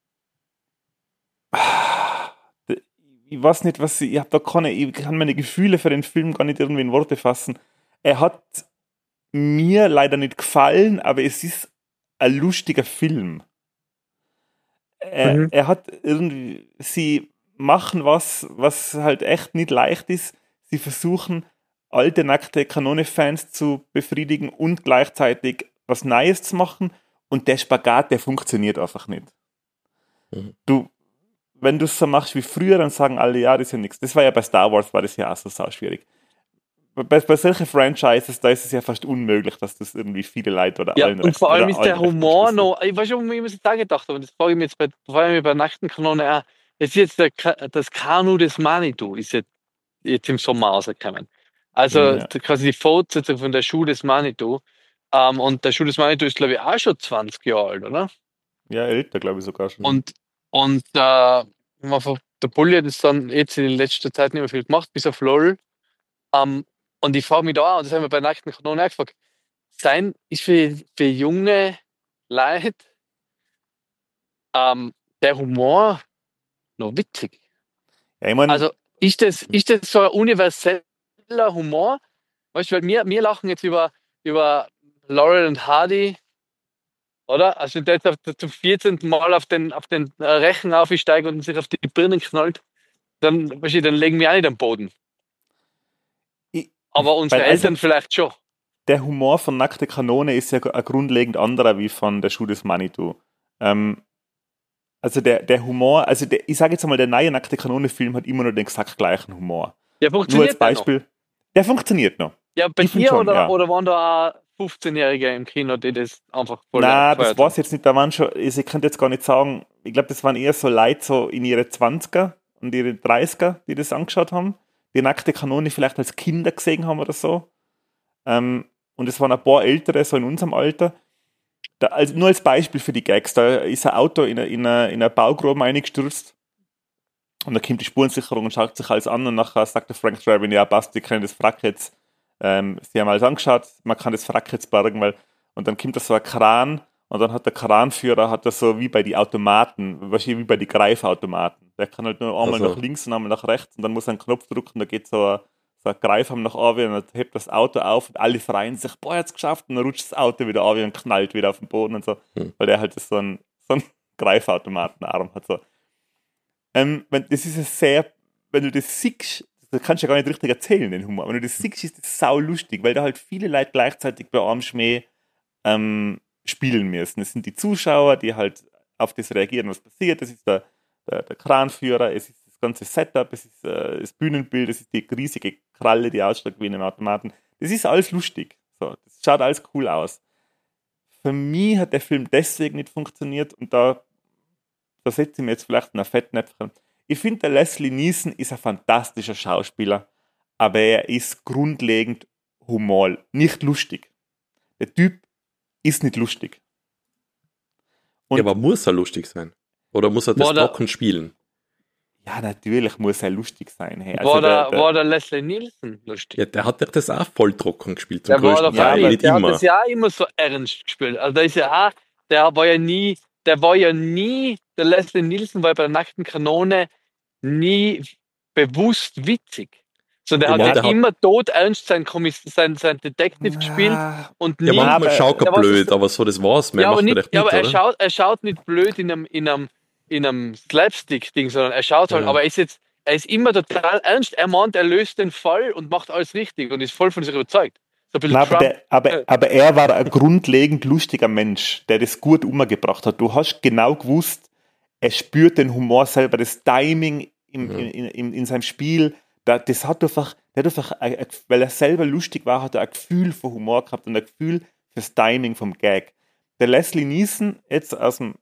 ich weiß nicht, was ich, ich habe da keine, ich kann meine Gefühle für den Film gar nicht irgendwie in Worte fassen. Er hat mir leider nicht gefallen, aber es ist ein lustiger Film. Er, Mhm. er hat irgendwie, sie machen was, was halt echt nicht leicht ist. Sie versuchen, alte, nackte Kanone-Fans zu befriedigen und gleichzeitig was Neues zu machen. Und der Spagat, der funktioniert einfach nicht. Mhm. Du, wenn du es so machst wie früher, dann sagen alle, ja, das ist ja nichts. Das war ja bei Star Wars, war das ja auch so sau schwierig. Bei, bei solchen Franchises, da ist es ja fast unmöglich, dass das irgendwie viele Leute oder Ja, allen und recht, vor allem oder ist allen der recht Humor wurscht ist. noch, ich weiß schon, wie ich mir das da gedacht habe, und das frage ich mich jetzt bei, vor allem bei Nachtenkanone auch. Es ist jetzt der, Ka- das Kanu des Manitou, ist jetzt, jetzt im Sommer rausgekommen. Also Ja, quasi die Fortsetzung von der Schuh des Manitou. Ähm, und der Schuh des Manitou ist, glaube ich, auch schon zwanzig Jahre alt, oder? ja, älter, glaube ich sogar schon. Und, und äh, einfach, der Bulli hat es dann jetzt in letzter Zeit nicht mehr viel gemacht, bis auf LOL. Ähm, und ich frage mich da auch, und das haben wir bei Nackten Kanone auch gefragt, sein ist für, für junge Leute ähm, der Humor noch witzig. Ja, ich meine, Also ist das, ist das so ein universeller Humor? Weißt du, weil wir, wir lachen jetzt über, über Laurel und Hardy, oder? Also wenn der jetzt auf, zum vierzehnten Mal auf den, auf den äh, Rechen aufsteigt und sich auf die Birnen knallt, dann, weißt du, dann legen wir auch nicht am Boden. ich, Aber weil unsere also Eltern vielleicht schon. der Humor von Nackte Kanone ist ja ein grundlegend anderer wie von der Schuh des Manitou. Ähm, also der, der Humor, also der, ich sage jetzt mal, der neue Nackte Kanone-Film hat immer noch den exakt gleichen Humor. Ja, Nur als funktioniert der noch? Beispiel, der funktioniert noch. Ja, bei Ich finde dir schon, oder, ja. oder waren da auch fünfzehn-Jährige im Kino, die das einfach voll Na, gefeiert das war haben? es jetzt nicht. Da waren schon, also ich könnte jetzt gar nicht sagen, ich glaube, das waren eher so Leute so in ihre zwanziger und ihre dreißiger, die das angeschaut haben, die Nackte Kanone vielleicht als Kinder gesehen haben oder so. Ähm, und es waren ein paar Ältere, so in unserem Alter. Da, also nur als Beispiel für die Gags, da ist ein Auto in eine, in eine, in eine Baugrube eingestürzt und da kommt die Spurensicherung und schaut sich alles an und nachher sagt der Frank Drabin, ja passt, wir können das Wrack jetzt, ähm, sie haben alles angeschaut, man kann das Wrack jetzt bergen, weil, und dann kommt da so ein Kran und dann hat der Kranführer, hat das so wie bei den Automaten, wahrscheinlich wie bei den Greifautomaten, der kann halt nur einmal Also. nach links und einmal nach rechts und dann muss er einen Knopf drücken, da geht so ein, so ein Greifarm nach oben und dann hebt das Auto auf und alle freuen sich, boah, jetzt geschafft und dann rutscht das Auto wieder auf und knallt wieder auf den Boden und so, Hm. weil der halt so einen, so einen Greifautomatenarm hat, so. Ähm, wenn, das ist ein sehr, wenn du das siehst, das kannst du ja gar nicht richtig erzählen, den Humor. Wenn du das siehst, ist das sau lustig, weil da halt viele Leute gleichzeitig bei einem Schmäh ähm, spielen müssen. Das sind die Zuschauer, die halt auf das reagieren, was passiert. Das ist der, der, der Kranführer, es ist das ganze Setup, es ist äh, das Bühnenbild, es ist die riesige Kralle, die ausschlägt wie in einem Automaten. Das ist alles lustig. So, das schaut alles cool aus. Für mich hat der Film deswegen nicht funktioniert und da da setze ich mir jetzt vielleicht ein Fettnäpfchen. Ich finde, der Leslie Nielsen ist ein fantastischer Schauspieler, aber er ist grundlegend Humor, nicht lustig. Der Typ ist nicht lustig. Und Ja, aber muss er lustig sein? Oder muss er das War da- trocken spielen? Ja, natürlich muss er lustig sein. Hey. Also war, der, der, der, war der Leslie Nielsen lustig? Ja, der hat doch das auch voll trocken gespielt, zum Der war größten doch Ja, Teil, freilich, aber- nicht der hat immer. das ja auch immer so ernst gespielt. Also der ist ja auch, der war ja nie, der war ja nie, der Leslie Nielsen war ja bei der nackten Kanone nie bewusst witzig. Sondern der Ja, hat ja der hat- immer todernst sein, Kommiss sein, sein Detective gespielt Ah, und Ja, nie. Na, manchmal aber- schaut er der war so- blöd, aber so, das war's. Mehr ja, aber macht er nicht, echt ja, nicht, aber er oder? schaut, er schaut nicht blöd in einem, in einem, in einem Slapstick-Ding, sondern er schaut halt, Ja. aber er ist jetzt, er ist immer total ernst. Er meint, er löst den Fall und macht alles richtig und ist voll von sich überzeugt. So ein bisschen Na, aber, Trump. der, aber, aber er war ein grundlegend lustiger Mensch, der das gut umgebracht hat. Du hast genau gewusst, er spürt den Humor selber, das Timing im, Ja. in, in, in, in seinem Spiel. Da, das hat einfach, der hat einfach ein, ein, weil er selber lustig war, hat er ein Gefühl für Humor gehabt und ein Gefühl fürs Timing vom Gag. Der Leslie Nielsen, jetzt aus dem,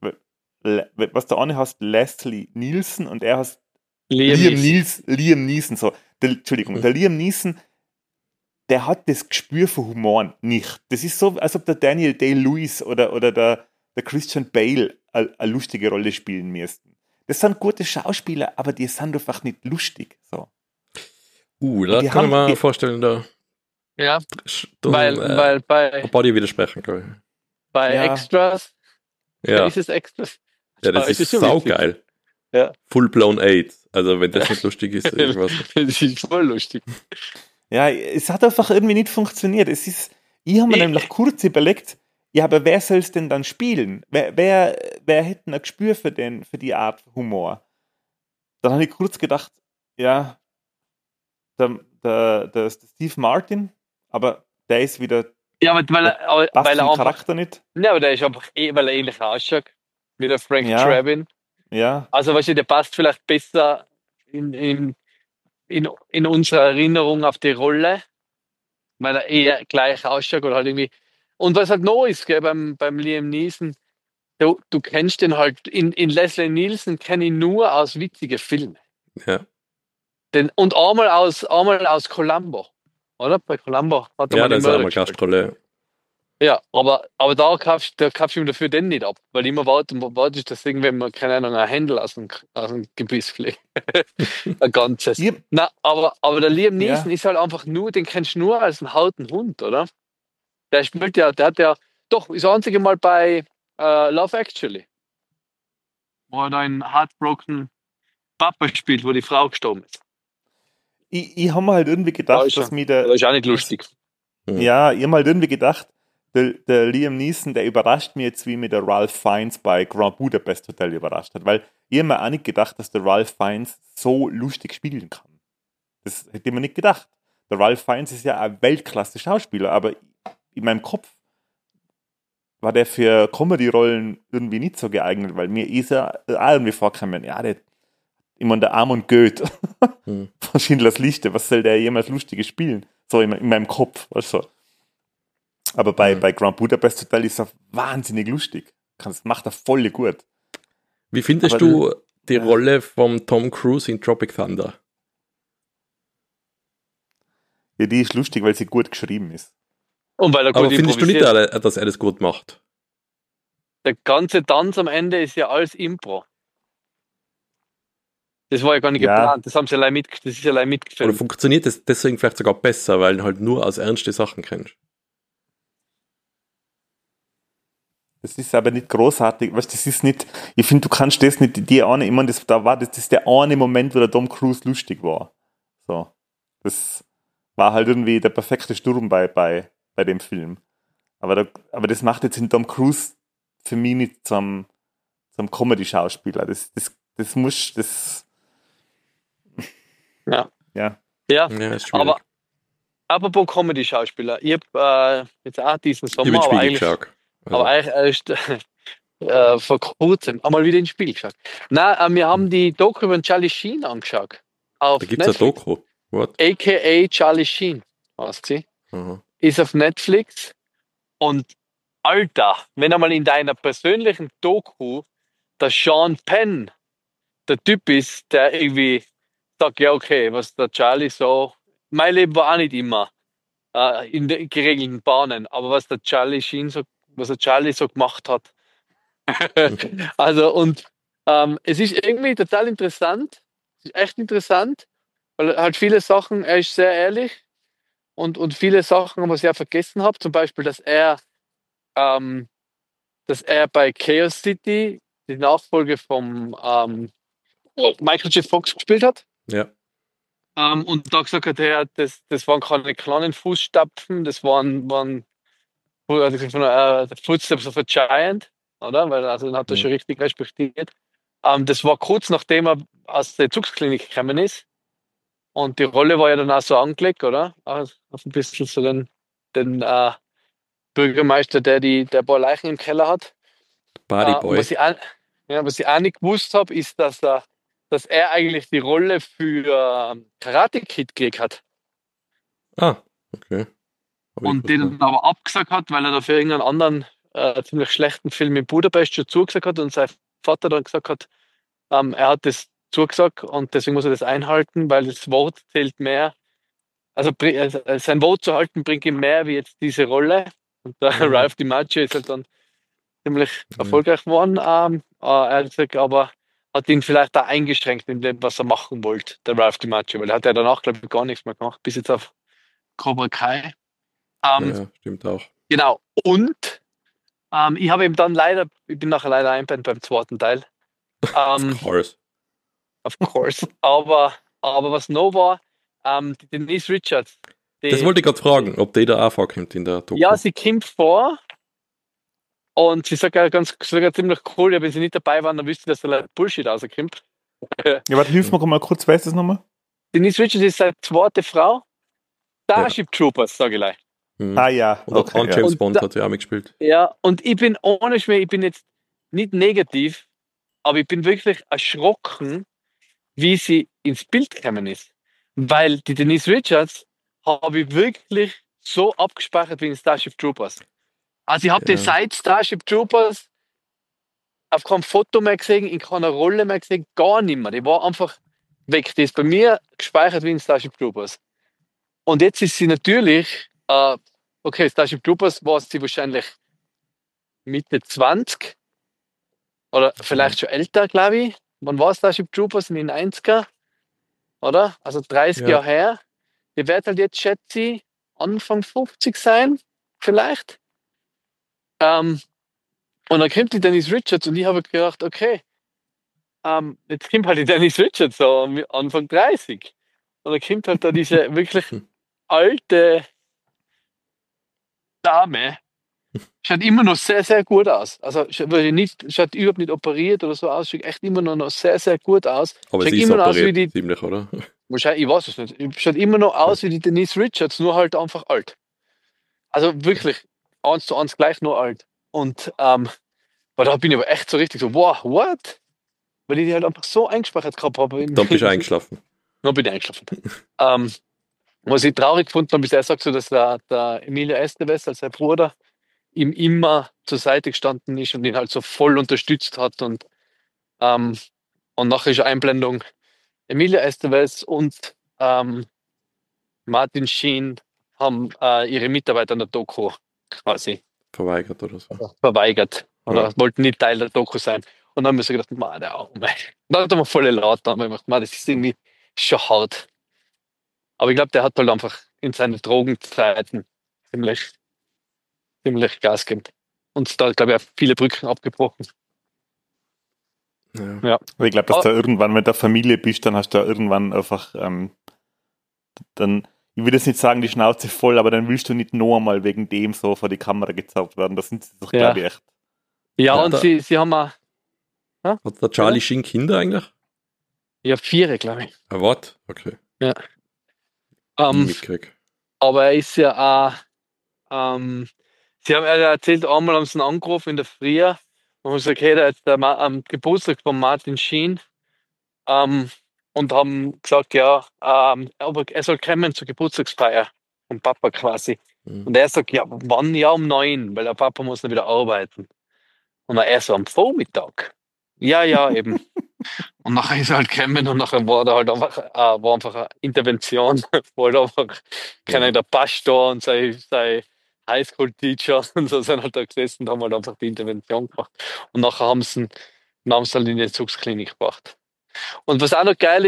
was der eine heißt, Leslie Nielsen und er heißt Liam Liam, Neeson. Niels, Liam Neeson, so. Der, Entschuldigung, der Liam Neeson, der hat das Gespür für Humor nicht. Das ist so, als ob der Daniel Day-Lewis oder, oder der, der Christian Bale eine, eine lustige Rolle spielen müssten. Das sind gute Schauspieler, aber die sind einfach nicht lustig. So. Uh, da Die kann ich haben- mir die- vorstellen, da, Ja, da weil, äh, weil bei, Body widersprechen, glaube ich. bei Ja. Extras, Ja, ist es Extras? ja das Aber es ist schon witzig. saugeil. Ja. Full-blown AIDS. Also, wenn das nicht lustig ist, ich weiß nicht. Das ist voll lustig. Ja, es hat einfach irgendwie nicht funktioniert. Es ist, ich habe mir Ich- nämlich kurz überlegt, ja, aber wer soll es denn dann spielen? Wer, wer, wer hätte ein Gespür für, den, für die Art Humor? Dann habe ich kurz gedacht, ja, der, der, der Steve Martin, aber der ist wieder, Ja, aber weil er, aber, passt weil er zum einfach, Charakter nicht. ja, aber der ist einfach, eh, weil er ähnlich ausschaut, wie der Frank Ja. Drabin. Ja, Also, weißt du, der passt vielleicht besser in, in, in, in unserer Erinnerung auf die Rolle, weil er eher gleich ausschaut oder halt irgendwie. Und was halt noch ist, gell, beim, beim Liam Neeson, du, du kennst den halt, in, in Leslie Nielsen kenne ich nur aus witzigen Filmen. Ja. Den, und einmal aus, einmal aus Columbo, oder? Bei Columbo hat er Ja, mal das den ist Mörder einmal gespielt. Gastrolle. Ja, aber, aber da kaufst da kaufst du ihm dafür den nicht ab, weil immer warten, wartest, dass irgendwann mal, keine Ahnung, ein Händel aus dem, aus dem Gebiss fliegt. Ein ganzes. ich, Na, aber, aber der Liam Ja. Neeson ist halt einfach nur, den kennst du nur als einen harten Hund, oder? Der spielt ja, der hat ja, doch, ist das einzige Mal bei äh, Love Actually, wo er da einen Heartbroken Papa spielt, wo die Frau gestorben ist. ich, ich habe mir halt irgendwie Ja, gedacht, ist dass schon. mir der, Das ist auch nicht lustig. ja, ich habe mir halt irgendwie gedacht, der, der Liam Neeson, der überrascht mich jetzt, wie mir der Ralph Fiennes bei Grand Budapest Hotel überrascht hat, weil ich habe mir auch nicht gedacht, dass der Ralph Fiennes so lustig spielen kann. Das hätte ich mir nicht gedacht. Der Ralph Fiennes ist ja ein Weltklasse-Schauspieler, aber in meinem Kopf war der für Comedy-Rollen irgendwie nicht so geeignet, weil mir ist er auch irgendwie vorgekommen, ja, der, ich meine, der Arm und Goethe Hm. von Schindlers Liste, was soll der jemals Lustiges spielen? So in, in meinem Kopf, weißt du. Aber bei, Mhm. bei Grand Budapest Hotel ist er wahnsinnig lustig. Das macht er voll gut. Wie findest Aber- du die ja. Rolle von Tom Cruise in Tropic Thunder? Ja, die ist lustig, weil sie gut geschrieben ist. Und weil er Aber gut findest du nicht, improvisiert. dass er das gut macht? Der ganze Tanz am Ende ist ja alles Impro. Das war ja gar nicht Ja. geplant. Das haben sie allein mit, das ist allein Oder mitgefilmt. funktioniert das deswegen vielleicht sogar besser, weil du halt nur aus ernste Sachen kennst? Das ist aber nicht großartig. Weißt, das ist nicht, ich finde, du kannst das nicht, die eine, ich meine, das, da war, das, das ist der eine Moment, wo der Tom Cruise lustig war. So. Das war halt irgendwie der perfekte Sturm bei, bei, bei dem Film. Aber, da, aber das macht jetzt den Tom Cruise für mich nicht zum, zum Comedy-Schauspieler. Das, das, das muss, das, Ja. ja. Ja, Ja, ist schwierig. aber apropos Comedy-Schauspieler. Ich habe äh, jetzt auch diesen ich habe Sommer, den aber Spiegel eigentlich, geschaut. Also, aber eigentlich erst äh, vor kurzem einmal wieder ins Spiel geschaut. Nein, äh, wir haben die Doku über Charlie Sheen angeschaut. Auf da gibt es ein Netflix. Doku. What? A K A Charlie Sheen, heißt sie. Aha. Ist auf Netflix. Und Alter, wenn einmal in deiner persönlichen Doku der Sean Penn der Typ ist, der irgendwie sagt, ja okay, was der Charlie so, mein Leben war auch nicht immer äh, in den geregelten Bahnen, aber was der Charlie Sheen so, was der Charlie so gemacht hat. Also und ähm, es ist irgendwie total interessant, ist echt interessant, weil er halt viele Sachen, er ist sehr ehrlich und, und viele Sachen, was ich ja vergessen habe, zum Beispiel, dass er, ähm, dass er bei Chaos City die Nachfolge vom ähm, Michael J. Fox gespielt hat. Ja. Ähm, und da gesagt hat, er, das, das waren keine kleinen Fußstapfen, das waren, waren also von, äh, the Footsteps of a Giant, oder? Weil also den hat er Mhm. schon richtig respektiert. Ähm, das war kurz nachdem er aus der Entzugsklinik gekommen ist. Und die Rolle war ja dann auch so angelegt, oder? Also auf ein bisschen so den, den äh, Bürgermeister, der die der paar Leichen im Keller hat. Body Äh, und Boy. was ich, auch, ja, was ich auch nicht gewusst habe, ist, dass er, dass er eigentlich die Rolle für ähm, Karate Kid gekriegt hat. Ah, okay. Hab ich Und den gewusst, dann aber abgesagt hat, weil er dafür irgendeinen anderen äh, ziemlich schlechten Film in Budapest schon zugesagt hat und sein Vater dann gesagt hat, ähm, er hat das zugesagt und deswegen muss er das einhalten, weil das Wort zählt mehr. Also bri- äh, sein Wort zu halten bringt ihm mehr wie jetzt diese Rolle. Und der Ja. Ralph DiMaggio ist halt dann ziemlich Ja. erfolgreich geworden. Ähm, äh, er hat gesagt, aber hat ihn vielleicht da eingeschränkt in dem, was er machen wollte, der Ralph DiMaggio, weil er hat ja danach, glaube ich, gar nichts mehr gemacht, bis jetzt auf Cobra Kai. Ähm, Ja, stimmt auch. Genau. Und ähm, ich habe eben dann leider, ich bin nachher leider einpennt beim zweiten Teil. Ähm, Of course. of course. Aber, aber was noch war, ähm, die Denise Richards. Die, Das wollte ich gerade fragen, ob die da auch vorkommt in der Doku. Ja, sie kommt vor und sie sagt ja ganz, sogar ziemlich cool, ja, wenn sie nicht dabei waren, dann wüsste ich, dass da leider Bullshit rauskommt. Ja, warte, hilf mir mal kurz, wer ist das nochmal? Denise Richards ist seine zweite Frau. Starship Troopers, sage ich gleich. Mhm. Ah ja, Und auch okay, an ja. James Und Bond da- hat ja auch mitgespielt. Ja, und ich bin ohne Schmäh, ich bin jetzt nicht negativ, aber ich bin wirklich erschrocken, wie sie ins Bild gekommen ist. Weil die Denise Richards habe ich wirklich so abgespeichert wie in Starship Troopers. Also ich habe Ja. die seit Starship Troopers auf keinem Foto mehr gesehen, in keiner Rolle mehr gesehen, gar nicht mehr. Die war einfach weg. Die ist bei mir gespeichert wie in Starship Troopers. Und jetzt ist sie natürlich, äh, okay, Starship Troopers war sie wahrscheinlich Mitte zwanzig oder vielleicht schon älter, glaube ich. Wann war Starship Troopers? In den neunziger, oder? Also dreißig Ja. Jahre her. Die wird halt jetzt, schätze ich, Anfang fünfzig sein, vielleicht. Ähm, und dann kommt die Denise Richards und ich habe gedacht, okay, ähm, jetzt kommt halt die Denise Richards so am Anfang dreißig. Und dann kommt halt da diese wirklich alte Dame. Schaut immer noch sehr, sehr gut aus. Also schaut, nicht, schaut überhaupt nicht operiert oder so aus, schaut echt immer noch sehr, sehr gut aus. Aber Schaut sie ist immer noch aus wie operiert, die, ziemlich, oder? wahrscheinlich, ich weiß es nicht, schaut immer noch aus wie die Denise Richards, nur halt einfach alt. Also wirklich eins zu eins gleich nur alt. Und ähm, weil da bin ich aber echt so richtig so, wow, what? Weil ich die halt einfach so eingespeichert gehabt habe. Dann bist du eingeschlafen. Dann bin ich eingeschlafen. ähm, was ich traurig gefunden habe, ist, er sagt so, dass der, der Emilio Estevez, als sein Bruder, ihm immer zur Seite gestanden ist und ihn halt so voll unterstützt hat. Und, ähm, und nachher ist eine Einblendung Emilio Estevez und ähm, Martin Sheen haben äh, ihre Mitarbeiter an der Doku quasi Verweigert oder so. verweigert oder Ja. wollten nicht Teil der Doku sein. Und dann haben wir so gedacht, man, der Arme. Dann hat er mir voll laut, dann haben wir gedacht, man, das ist irgendwie schon hart. Aber ich glaube, der hat halt einfach in seinen Drogenzeiten ziemlich, ziemlich Gas gegeben. Und da, glaube ich, auch viele Brücken abgebrochen. Ja. Ja. Aber ich glaube, dass Oh. du irgendwann mit der Familie bist, dann hast du da irgendwann einfach, ähm, dann, ich will jetzt nicht sagen, die Schnauze voll, aber dann willst du nicht noch einmal wegen dem so vor die Kamera gezaubt werden. Das sind sie doch, Ja. glaube ich, echt. Ja, Ja, und da- sie, sie haben auch, Hat der Charlie Sheen Kinder eigentlich? ja, vier, glaube ich. Ah, was? Okay. Ähm, Nie mitgekriegt. aber er ist ja auch, ähm, sie haben ja erzählt, einmal haben sie ihn angerufen in der Früh und haben gesagt, hey, da ist der Ma am Geburtstag von Martin Sheen, ähm, und haben gesagt, ja, ähm, aber er soll kommen zur Geburtstagsfeier vom Papa quasi. Mhm. Und er sagt, ja, wann? Ja, um neun, weil der Papa muss dann wieder arbeiten. Und dann er so am Vormittag. Ja, ja, eben. Und nachher ist er halt gekommen und nachher war da halt einfach, äh, war einfach eine Intervention, wo halt einfach, keine Ahnung, der Pastor und sein, sein Highschool-Teacher und so sind halt da gesessen und haben halt einfach die Intervention gemacht. Und nachher haben sie ihn, dann haben sie halt in die Entzugsklinik gebracht. Und was auch noch geil ist,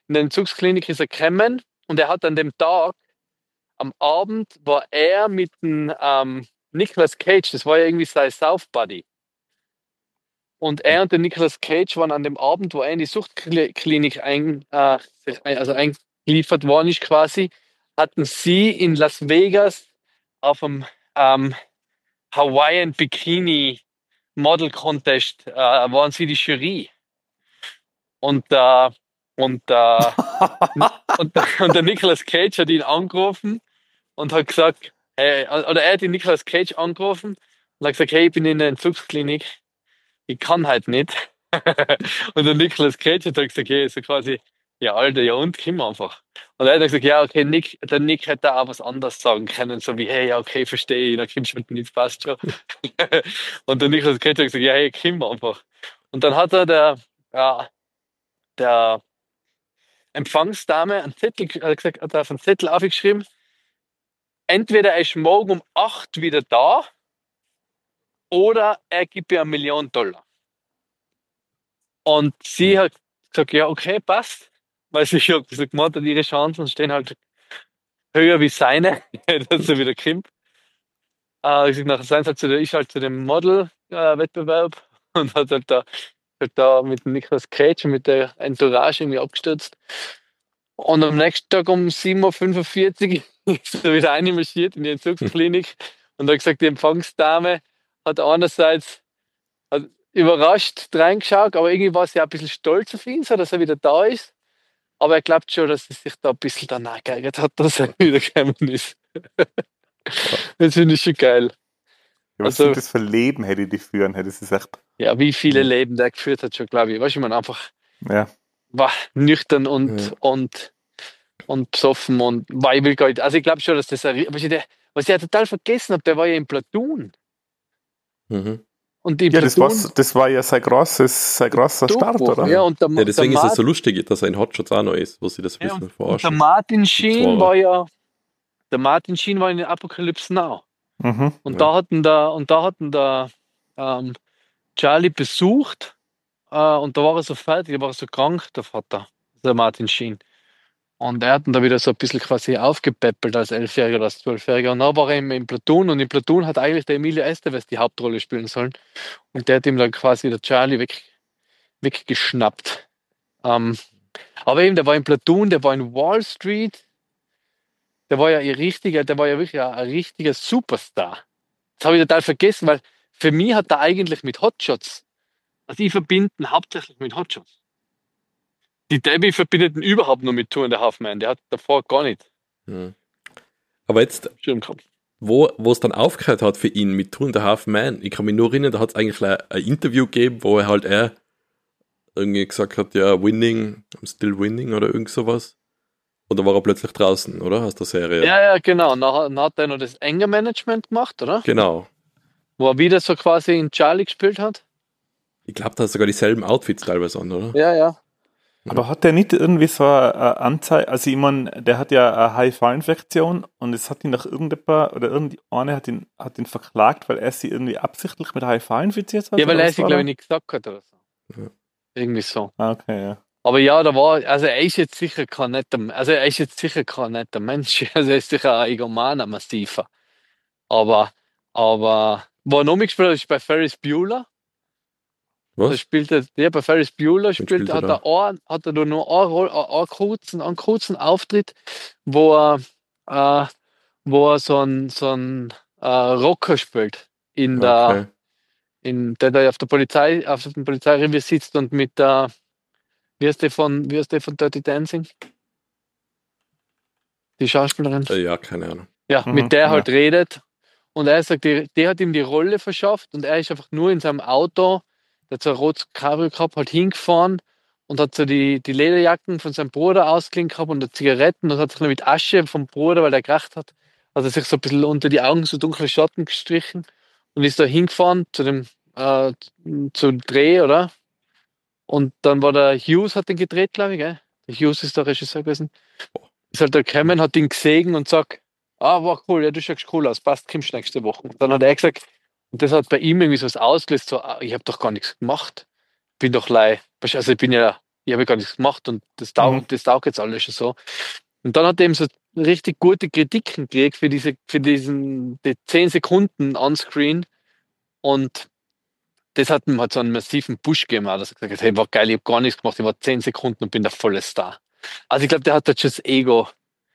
in der Entzugsklinik ist er gekommen und er hat an dem Tag, am Abend, war er mit dem ähm, Nicolas Cage, das war ja irgendwie sein South Buddy. Und er und der Nicolas Cage waren an dem Abend, wo er in die Suchtklinik ein, äh, also eingeliefert worden ist quasi, hatten sie in Las Vegas auf dem ähm, Hawaiian Bikini Model Contest, äh, waren sie die Jury. Und, äh, und, äh, und, und der Nicolas Cage hat ihn angerufen und hat gesagt, hey, oder er hat den Nicolas Cage angerufen und hat gesagt, hey, ich bin in der Entzugsklinik, ich kann halt nicht. Und der Nicolas Cage hat gesagt, hey, so quasi, ja, Alter, ja und, komm einfach. Und er hat gesagt, ja, okay, Nick, der Nick hätte auch was anderes sagen können, so wie, hey, ja, okay, verstehe ich, dann kommst du mit mir, passt schon. Und der Nicolas Cage hat gesagt, ja, hey, komm einfach. Und dann hat er der, ja, der Empfangsdame einen Zettel, hat gesagt, hat auf einen Zettel aufgeschrieben, entweder er ist morgen um acht wieder da oder er gibt ihr eine Million Dollar. Und sie hat gesagt, ja, okay, passt. Weil sie hat gesagt, hat, ihre Chancen stehen halt höher wie seine, dass er wieder kommt. Äh, ich sag, nachher sein halt zu der, ich halt zu dem Model-Wettbewerb äh, und hat halt da, halt da mit dem Nicolas Cage und mit der Entourage irgendwie abgestürzt. Und am nächsten Tag um sieben Uhr fünfundvierzig ist er wieder einmarschiert in die Entzugsklinik und hat gesagt, die Empfangsdame hat einerseits hat überrascht reingeschaut, aber irgendwie war sie auch ein bisschen stolz auf ihn, so dass er wieder da ist. Aber er glaubt schon, dass er sich da ein bisschen danach geärgert hat, dass er wieder gekommen ist. Das finde ich schon geil. Ja, was Also, sind das für Leben, hätte die führen? Das ist echt. Ja, wie viele Leben der geführt hat, schon, glaube ich. Weißt du, man einfach Ja. war nüchtern und, Ja. und, und besoffen und war, ich will gar nicht. Also, ich glaube schon, dass das ein, was ich, was ich ja total vergessen habe, der war ja im Platoon. Mhm. Und die Ja, das, Platoon, war, das war ja sein grosses, sein grosser Start, Durchbruch, oder? ja, und der, Ja, deswegen der ist es so Martin, lustig, dass er in Hotshots auch noch ist, wo sie das ja, wissen und, und verarschen. der Martin Sheen Zwar. war ja, der Martin Sheen war in der Apocalypse Now. Mhm. Und Ja. da hatten da, und da hatten da ähm, Charlie besucht äh, und da war er so fertig, da war er so krank, der Vater, der Martin Sheen. Und er hat ihn da wieder so ein bisschen quasi aufgepäppelt als Elfjähriger oder als Zwölfjähriger. Und dann war er im, im Platoon und im Platoon hat eigentlich der Emilio Estevez die Hauptrolle spielen sollen. Und der hat ihm dann quasi der Charlie weg, weggeschnappt. Ähm, aber eben, der war im Platoon, der war in Wall Street, der war ja ein richtiger, der war ja wirklich ein, ein richtiger Superstar. Das habe ich total vergessen, weil für mich hat er eigentlich mit Hotshots, also ich verbinde ihn hauptsächlich mit Hotshots. Die Debbie verbindet ihn überhaupt nur mit Two and a Half Men, der hat davor gar nicht Ja. Aber jetzt, Schirm gehabt. wo, wo es dann aufgehört hat für ihn mit Two and a Half Men, ich kann mich nur erinnern, da hat es eigentlich ein, ein Interview gegeben, wo er halt er irgendwie gesagt hat, ja, winning, I'm still winning oder irgend sowas. Und da war er plötzlich draußen, oder? Aus der Serie. Ja, ja, genau. Und dann hat er noch das Anger Management gemacht, oder? Genau. Wo er wieder so quasi in Charlie gespielt hat. Ich glaube, da hat sogar dieselben Outfits teilweise an, oder? Ja, ja. Aber hat der nicht irgendwie so eine Anzeige, also ich meine, der hat ja eine H I V-Infektion und es hat ihn nach irgendjemand, oder irgendeine hat ihn, hat ihn verklagt, weil er sie irgendwie absichtlich mit H I V infiziert hat? Ja, weil oder er was sie, war glaube da? ich, nicht gesagt hat oder so. Ja. Irgendwie so. Ah, okay, ja. Aber ja, da war, also er ist jetzt sicher kein netter, also er ist jetzt sicher kein netter Mensch. Also er ist sicher ein Egoman, ein massiver. Aber, aber, wo er noch mitgespielt hat, ist bei Ferris Bueller. Da Was? spielt er, ja, bei Ferris Bueller spielt, spielt er hat, da? er einen, hat er nur noch einen, Roll- einen, kurzen, einen kurzen Auftritt, wo er, äh, wo er so einen, so einen äh, Rocker spielt. In der, Okay. in, der da auf der Polizei, auf dem Polizeirevier sitzt und mit der, wie heißt der von, wie heißt der von Dirty Dancing? Die Schauspielerin. Äh, ja, keine Ahnung. Ja, Mhm, mit der ja. halt redet. Und er sagt, die, die hat ihm die Rolle verschafft und er ist einfach nur in seinem Auto, der hat so ein rotes Cabrio gehabt, halt hingefahren und hat so die, die Lederjacken von seinem Bruder ausgeliehen gehabt und die Zigaretten und hat sich noch mit Asche vom Bruder, weil der geracht hat, hat er sich so ein bisschen unter die Augen so dunkle Schatten gestrichen und ist da hingefahren zu dem äh, zum Dreh, oder? Und dann war der Hughes, hat den gedreht, glaube ich, gell? Der Hughes ist der Regisseur gewesen. Ist halt da gekommen, hat ihn gesehen und sagt, ah, war cool, ja, du schaust cool aus, passt, kommst nächste Woche. Und dann hat er gesagt, und das hat bei ihm irgendwie so was ausgelöst, so, ah, ich habe doch gar nichts gemacht. Bin doch lei, also ich bin ja ich habe gar nichts gemacht und das taugt, Mhm. das taugt jetzt alles schon so. Und dann hat er eben so richtig gute Kritiken gekriegt für diese, für diesen, die zehn Sekunden on-screen und das hat ihm halt so einen massiven Push gegeben, dass er gesagt hat, hey, war geil, ich habe gar nichts gemacht, ich war zehn Sekunden und bin der volle Star. Also ich glaube, der hat halt schon das Ego.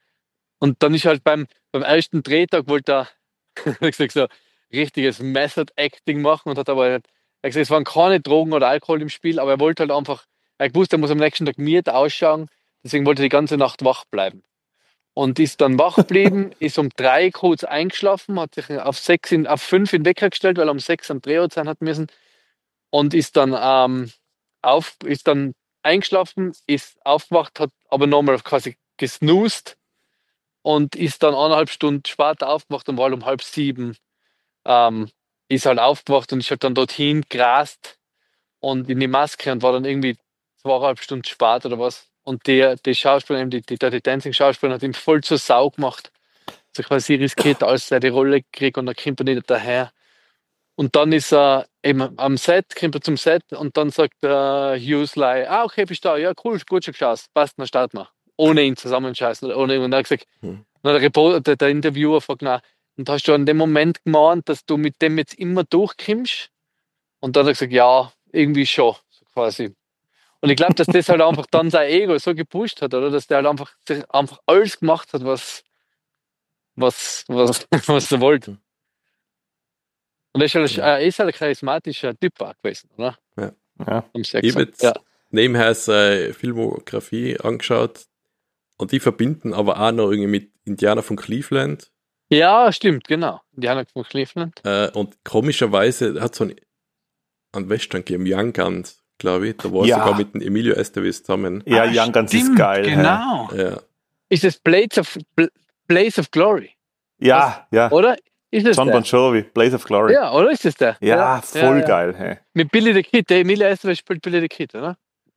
Und dann ist halt beim, beim ersten Drehtag wollte er, wie gesagt, so richtiges Method Acting machen und hat aber, er hat gesagt, es waren keine Drogen oder Alkohol im Spiel, aber er wollte halt einfach, er wusste, er muss am nächsten Tag miert ausschauen, deswegen wollte er die ganze Nacht wach bleiben. Und ist dann wach geblieben, ist um drei kurz eingeschlafen, hat sich auf sechs in, auf fünf in den Wecker gestellt, weil er um sechs am Drehort sein hat müssen und ist dann ähm, auf, ist dann eingeschlafen, ist aufgewacht, hat aber nochmal quasi gesnoost und ist dann eineinhalb Stunden später aufgewacht und war halt um halb sieben, ähm, ist halt aufgewacht und ist halt dann dorthin gerast und in die Maske und war dann irgendwie zweieinhalb Stunden später oder was. Und der, die Schauspielerin, die, die Dirty Dancing Schauspielerin hat ihm voll zur Sau gemacht. So quasi riskiert, als er die Rolle kriegt und dann kommt er nicht daher. Und dann ist er eben am Set, kommt er zum Set und dann sagt der Hughes Lai, ah, okay, bist du da? Ja, cool, gut schon geschaut. Passt, dann starten wir. Ohne ihn zusammenscheißen. Oder ohne ihn. Und dann hat er gesagt, Hm. dann der, Reporter, der, der Interviewer fragt nach, und hast du an dem Moment gemeint, dass du mit dem jetzt immer durchkommst? Und dann hat er gesagt, ja, irgendwie schon, so quasi. Und ich glaube, dass das halt einfach dann sein Ego so gepusht hat, oder? Dass der halt einfach, sich einfach alles gemacht hat, was, was, was, was er wollte. Und er ist halt, er ist halt ein charismatischer Typ auch gewesen, oder? Ja. Ja. Haben sie ja Ich habe gesagt. jetzt Ja. nebenher seine Filmografie angeschaut und die verbinden aber auch noch irgendwie mit Indianer von Cleveland. ja, stimmt, genau. Indianer von Cleveland. Äh, und komischerweise hat so einen, einen Western gegeben, Young Guns, glaube ich. Da war Ja. er sogar mit dem Emilio Estevez zusammen. Ja, Ah, Young Guns ist stimmt, geil. hä? Genau. Ja. Ist das Blades of, Bl- Blaze of Glory, Ja, ja. oder? Ist das John der? Bon Jovi, Blaze of Glory. Ja, Ja, oder ist das der? voll ja. geil. Hä? Mit Billy the Kid, der Emilio Estevez spielt Billy the Kid, oder?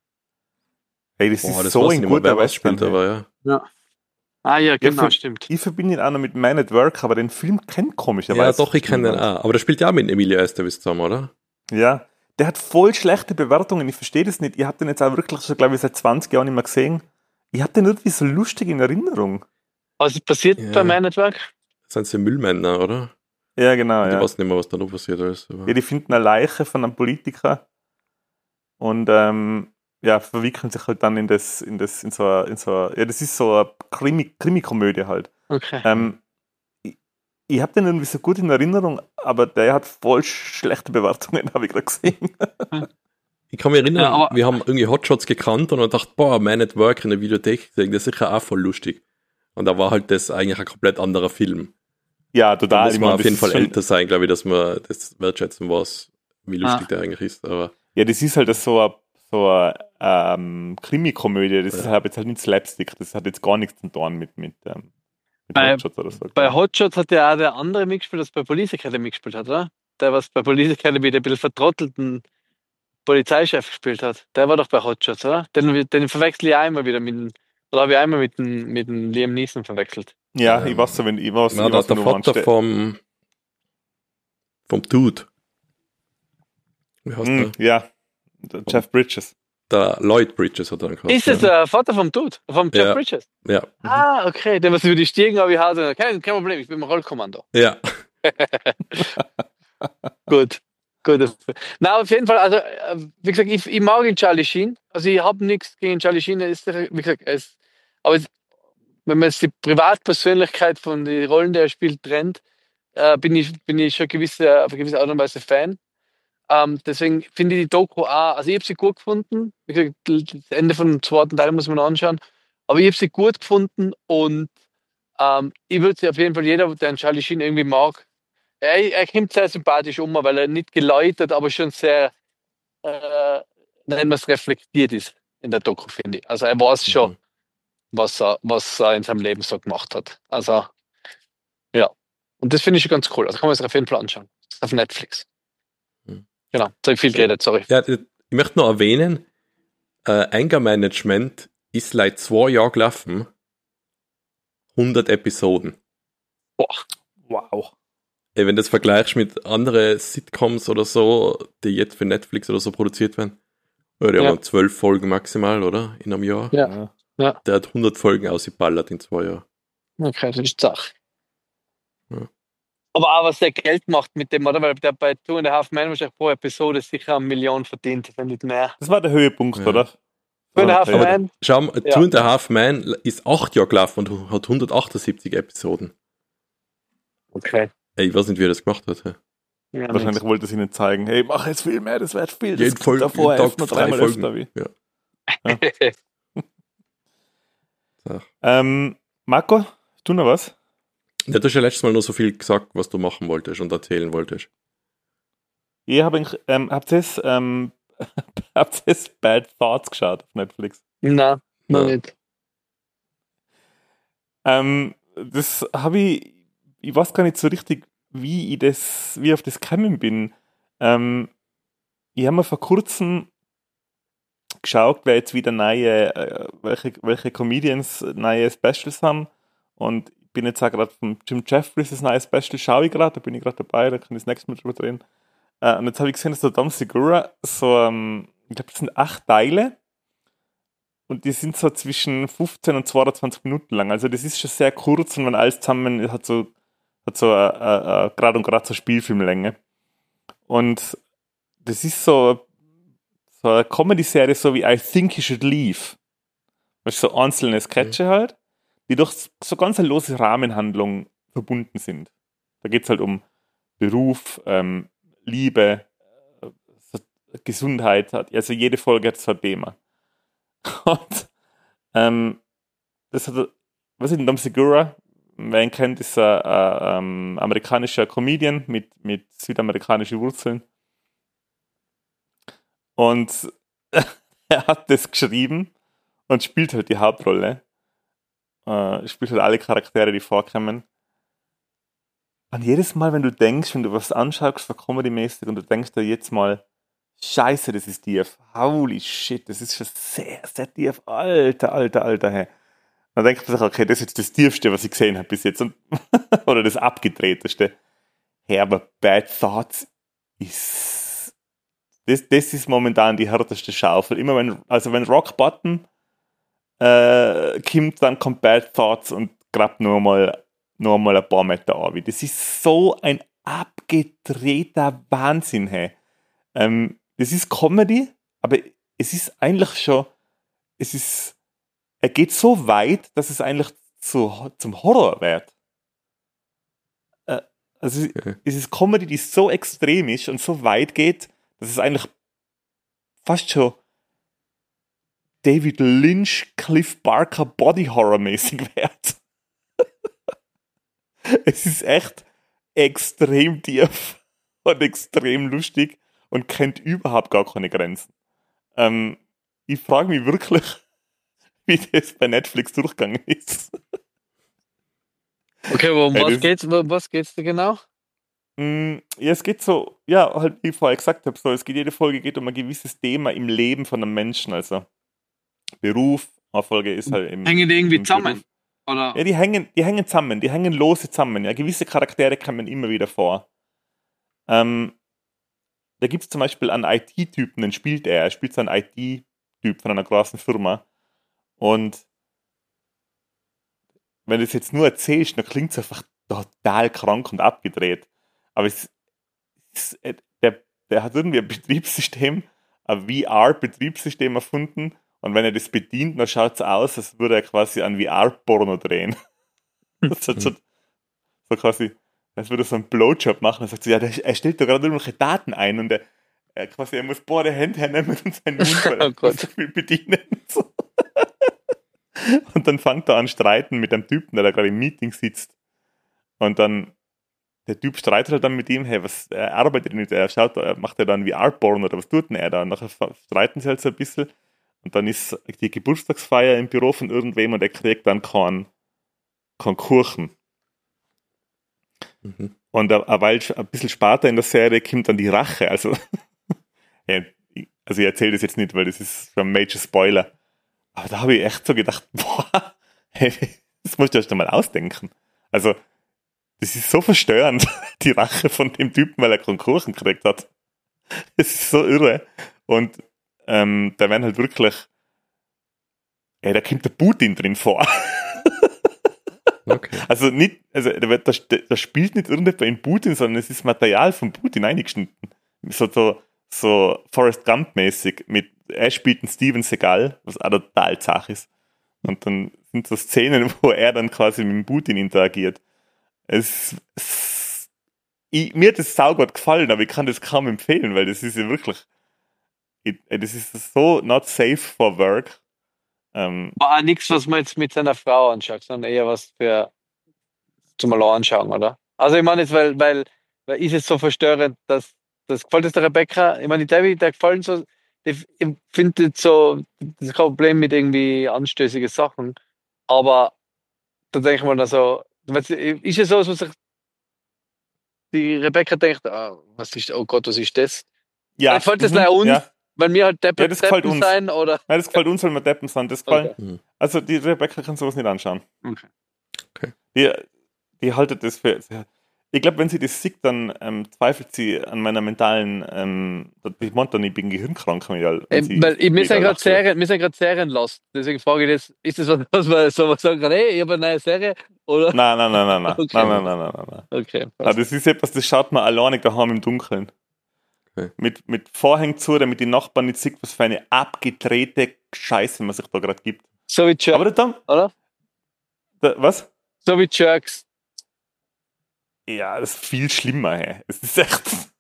Hey, das Boah, ist das so weiß ich ein nicht mehr, guter wer was Western. spielt, hä? aber ja. Ja. Ah ja, genau, für- stimmt. Ich verbinde ihn auch noch mit Man at Work, aber den Film kennt komischerweise. Ja, doch, ich kenne den niemand. auch. Aber der spielt ja auch mit Emilio Estevez zusammen, oder? Ja, der hat voll schlechte Bewertungen. Ich verstehe das nicht. Ihr habt den jetzt auch wirklich schon, glaube ich, seit zwanzig Jahren nicht mehr gesehen. Ich habe den irgendwie so lustig in Erinnerung. Was ist passiert Ja. bei Man at Work? Das sind sie Müllmänner, oder? Ja, genau. Ich Ja. weiß nicht mehr, was da noch passiert ist. Aber Ja, die finden eine Leiche von einem Politiker und ähm, ja, verwickeln sich halt dann in das, in das, in so, ein- in so, ein- ja, das ist so eine Krimi, Krimi-Komödie halt. Okay. Ähm, ich ich habe den irgendwie so gut in Erinnerung, aber der hat voll schlechte Bewertungen, habe ich gerade gesehen. ich kann mich erinnern, Ja, aber- wir haben irgendwie Hotshots gekannt und haben gedacht, boah, Man at Work in der Videothek gesehen, das ist sicher auch voll lustig. Und da war halt das eigentlich ein komplett anderer Film. Ja, Da total. muss ich man mein, auf das jeden ist Fall schon- älter sein, glaube ich, dass man das wertschätzen, was, wie lustig Ah. der eigentlich ist. Aber Ja, das ist halt so eine, so eine ähm, Krimi-Komödie. Das ist halt jetzt halt nicht Slapstick. Das hat jetzt gar nichts zu tun mit, mit, ähm, mit Bei- Hotshots oder so. Bei Hotshots hat ja auch der andere mitgespielt, das bei Police Academy mitgespielt hat, oder? Der, was bei Police Academy der ein bisschen vertrottelten Polizeichef gespielt hat. Der war doch bei Hotshots, oder? Den, den verwechsel ich auch immer wieder mit dem, oder habe ich einmal mit dem, mit dem Liam Neeson verwechselt. Ja, Ähm, ich weiß so, wenn ich weiß, ja, ich der, weiß, der wenn du meinst, Vater vom, vom Dude. Wie heißt Hm, ja, der Jeff Bridges. der? Der Lloyd Bridges hat er dann geheißen. Ist das der Vater vom Dude? Vom Jeff Ja. Bridges? Ja. Ah, okay. Der, was über die Stiegen habe ich hatte. Kein, kein Problem, ich bin im Rollkommando. Ja. Gut. Gut. Na, auf jeden Fall, also, äh, wie gesagt, ich, ich mag ihn Charlie Sheen. Also, ich habe nichts gegen Charlie Sheen. Er ist, wie gesagt, er ist, aber es, wenn man jetzt die Privatpersönlichkeit von den Rollen, die er spielt, trennt, äh, bin, ich, bin ich schon gewisse, auf eine gewisse Art und Weise Fan. Ähm, deswegen finde ich die Doku auch, also ich habe sie gut gefunden. Wie gesagt, das Ende vom zweiten Teil muss man noch anschauen. Aber ich habe sie gut gefunden und ähm, ich würde sie auf jeden Fall, jeder, der einen Charlie Sheen irgendwie mag, er, er kommt sehr sympathisch um, weil er nicht geläutert, aber schon sehr, äh, nennen wir es, reflektiert ist in der Doku, finde ich. Also er weiß schon, Mhm. was er, was er in seinem Leben so gemacht hat. Also, ja. Und das finde ich schon ganz cool. Also kann man sich auf jeden Fall anschauen. Das ist auf Netflix. Mhm. Genau. So viel geredet, sorry. Ja, ich möchte noch erwähnen, äh, Anger Management ist seit zwei Jahren gelaufen. hundert Episoden. Boah. Wow. Ey, wenn du das vergleichst mit anderen Sitcoms oder so, die jetzt für Netflix oder so produziert werden, Ja, die Ja. haben zwölf Folgen maximal, oder? In einem Jahr. Ja. Ja. Der hat hundert Folgen ausgeballert in zwei Jahren. Okay, das ist die Sache. Ja. Aber auch was der Geld macht mit dem, oder? Weil der bei Two and a Half Men wahrscheinlich pro Episode sicher eine Million verdient, wenn nicht mehr. Das war der Höhepunkt, Ja. oder? Two and a Half Ja. Men. Schau mal, Ja. Two and a Half Man ist acht Jahre gelaufen und hat hundertachtundsiebzig Episoden. Okay. Ey, ich weiß nicht, wie er das gemacht hat. Hä? Ja, Wahrscheinlich wollte es ihnen zeigen, hey, mach jetzt viel mehr, das wird viel. Das Jeden kommt Folge, davor, jeden öfter, Tag drei dreimal Folgen. öfter wie. Ja. nicht. So. Ähm, Marco, du noch was? Ja, du hast ja letztes Mal noch so viel gesagt, was du machen wolltest und erzählen wolltest. Ich habe ähm, habt ihr es ähm, habt ihr es Bad Thoughts geschaut auf Netflix? Nein, noch Ja. nicht. Ähm, das habe ich, ich weiß gar nicht so richtig, wie ich das, wie ich auf das gekommen bin. Ähm, ich habe mir vor kurzem geschaut, wer jetzt wieder neue, äh, welche, welche Comedians neue Specials haben. Und ich bin jetzt auch gerade von Jim Jeffries das neue Special, schaue ich gerade, da bin ich gerade dabei, da kann ich das nächste Mal drüber drehen. Äh, und jetzt habe ich gesehen, dass der Dom Segura so, ähm, ich glaube, das sind acht Teile. Und die sind so zwischen fünfzehn und zweiundzwanzig Minuten lang. Also das ist schon sehr kurz und wenn alles zusammen hat so, hat so äh, äh, gerade und gerade so Spielfilmlänge. Und das ist so, so eine Comedy-Serie, so wie I Think You Should Leave. Das ist so einzelne Sketche halt, die durch so ganz eine lose Rahmenhandlung verbunden sind. Da geht es halt um Beruf, ähm, Liebe, äh, so Gesundheit. Also jede Folge hat so ein Thema. Und ähm, das hat, was ist denn Dom Segura? Wer ihn kennt, ist ein, ein, ein amerikanischer Comedian mit, mit südamerikanischen Wurzeln. Und er hat das geschrieben und spielt halt die Hauptrolle. Äh, spielt halt alle Charaktere, die vorkommen. Und jedes Mal, wenn du denkst, wenn du was anschaust, so Comedy-mäßig, und du denkst dir jetzt mal, Scheiße, das ist tief. Holy shit, das ist schon sehr, sehr tief. Alter, alter, alter, hey. Dann denkt man sich, okay, das ist jetzt das Tiefste, was ich gesehen habe bis jetzt. Und oder das Abgedrehteste. Hey, aber Bad Thoughts ist... Das, das ist momentan die härteste Schaufel. Immer wenn, also wenn Rock Bottom äh, kommt, dann kommt Bad Thoughts und grabt nur mal, nur mal ein paar Meter an. Das ist so ein abgedrehter Wahnsinn, hey. Ähm, das ist Comedy, aber es ist eigentlich schon, es ist, er geht so weit, dass es eigentlich zu, zum Horror wird. Äh, also Okay. es ist Comedy, die so extrem ist und so weit geht, dass es eigentlich fast schon David Lynch, Cliff Barker Body Horror mäßig wird. Es ist echt extrem tief und extrem lustig und kennt überhaupt gar keine Grenzen. Ähm, ich frage mich wirklich, wie das bei Netflix durchgegangen ist. Okay, aber um Hey, was das- geht's, um was geht's da genau? Mm, Ja, es geht so, ja, halt wie ich vorher gesagt habe, so, es geht, jede Folge geht um ein gewisses Thema im Leben von einem Menschen, also Beruf, eine Folge ist halt im, Hängen die irgendwie im zusammen? Beruf. Oder? Ja, die hängen, die hängen zusammen, die hängen lose zusammen, ja, gewisse Charaktere kommen immer wieder vor. Ähm, da gibt es zum Beispiel einen I T-Typen, den spielt er, er spielt so einen I T-Typ von einer großen Firma und wenn du es jetzt nur erzählst, dann klingt es einfach total krank und abgedreht. Aber es, es, äh, der, der hat irgendwie ein Betriebssystem, ein V R-Betriebssystem erfunden und wenn er das bedient, dann schaut es aus, als würde er quasi ein V R-Porno drehen. Das hat so, so quasi, als würde er so einen Blowjob machen. Er sagt so, ja, der, er stellt da gerade irgendwelche Daten ein und er, er quasi, er muss beide Hände hernehmen und seinen Mund, weil Oh er Gott. so viel bedienen. So. Und dann fängt er an streiten mit einem Typen, der da gerade im Meeting sitzt. Und dann, der Typ streitet halt dann mit ihm, hey, was, er arbeitet nicht, er schaut, er macht er dann V R-Porn oder was tut denn er da? Und nachher streiten sie halt so ein bisschen. Und dann ist die Geburtstagsfeier im Büro von irgendwem und er kriegt dann keinen kein Kuchen. Mhm. Und ein, ein, Weil, ein bisschen später in der Serie kommt dann die Rache. Also, ja, ich- also ich erzähle das jetzt nicht, weil das ist schon ein Major Spoiler. Aber da habe ich echt so gedacht, boah, hey, das musst du erst einmal ausdenken. Also, das ist so verstörend, die Rache von dem Typen, weil er keinen Kuchen gekriegt hat. Das ist so irre. Und ähm, da werden halt wirklich, ey, da kommt der Putin drin vor. Okay. Also nicht, also da, wird, da, da spielt nicht irgendjemand in Putin, sondern es ist Material von Putin eingeschnitten. So, so, so Forrest Gump-mäßig mit, er spielt einen Steven Seagal, was auch total zach ist. Und dann sind so Szenen, wo er dann quasi mit dem Putin interagiert. Es, es ich, mir hat das saugut gefallen, aber ich kann das kaum empfehlen, weil das ist ja wirklich, ich, das ist so not safe for work. Ähm, War auch nichts, was man jetzt mit seiner Frau anschaut, sondern eher was für zum mal anschauen, oder? Also ich meine jetzt, weil, weil, weil ist es so verstörend, dass das gefällt es der Rebecca, ich meine, die Debbie, der gefallen so, ich finde so, das ist kein Problem mit irgendwie anstößigen Sachen, aber da denke ich mal, also, ist es so, dass man sich die Rebecca denkt, ah, was ist, oh Gott, was ist das? ja. Gefällt das mhm, leider uns, ja. weil wir halt Deppen, Ja, das gefällt Deppen uns. sein, oder? Nein, das gefällt uns, weil wir Deppen sind. Das gefällt, Okay. Mhm. Also die Rebecca kann sowas nicht anschauen. Okay. Okay. Die, die haltet das für. Ich glaube, wenn sie das sieht, dann ähm, zweifelt sie an meiner mentalen. Ähm, ich meinte dann, ich bin gehirnkrank. Weil, Ähm, weil ich, wir sind gerade Serien, wir sind gerade Serien lost. Deswegen frage ich jetzt, ist das was, was man so was sagen kann, hey, ich habe eine neue Serie? Oder? Nein, nein, nein, nein, nein. Okay. nein, nein, nein, nein, nein, nein. Okay. Ah, das ist etwas, das schaut man alleine daheim im Dunkeln. Okay. Mit, mit Vorhängen zu, damit die Nachbarn nicht sehen, was für eine abgedrehte Scheiße man sich da gerade gibt. So wie Jerks, Aber dann, oder? da, was? So wie Jerks. Ja, das ist viel schlimmer, hey. Es ist echt.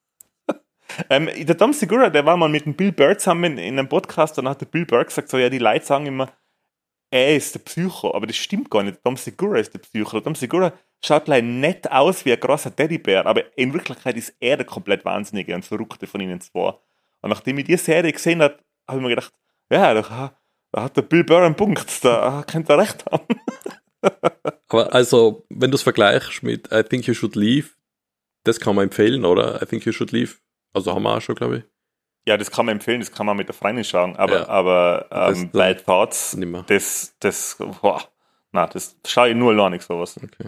ähm, der Tom Segura, der war mal mit dem Bill Burr zusammen in einem Podcast, und dann hat der Bill Burr gesagt, so, ja, die Leute sagen immer, er ist der Psycho, aber das stimmt gar nicht. Der Tom Segura ist der Psycho. Der Tom Segura schaut leider nett aus wie ein großer Teddybär, aber in Wirklichkeit ist er der komplett Wahnsinnige und Verrückte von ihnen zwei. Und nachdem ich die Serie gesehen habe, habe ich mir gedacht, ja, da, da hat der Bill Burr einen Punkt, da könnte er recht haben. Aber also, wenn du es vergleichst mit I Think You Should Leave, das kann man empfehlen, oder? I Think You Should Leave. Also haben wir auch schon, glaube ich. Ja, das kann man empfehlen, das kann man mit der Freundin schauen, aber, Ja. aber Das ähm, dann Bad Thoughts, nimmer. das, das, boah, na, das schaue ich nur allein nicht sowas. Okay.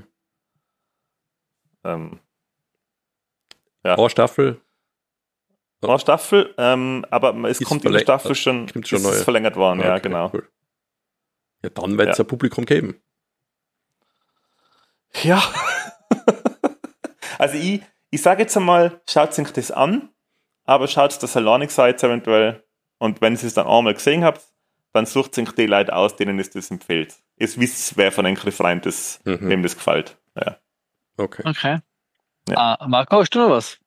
Ähm, Ja. Eine Staffel. Eine Staffel, ähm, aber es Ist kommt in der verläng- Staffel schon, kommt schon es neue. ist verlängert worden, ja, Okay, genau. Cool. Ja, dann wird es Ja. ein Publikum geben. Ja. Also ich, ich sage jetzt einmal, schaut sich das an, aber schaut das alleine seid eventuell, und wenn ihr es dann einmal gesehen habt, dann sucht sich die Leute aus, denen es das empfiehlt. Ihr wisst, wer von einem Freund das, Mhm. wem das gefällt. Ja. Okay. Okay. Ja. Ah, Marco, hast du noch was?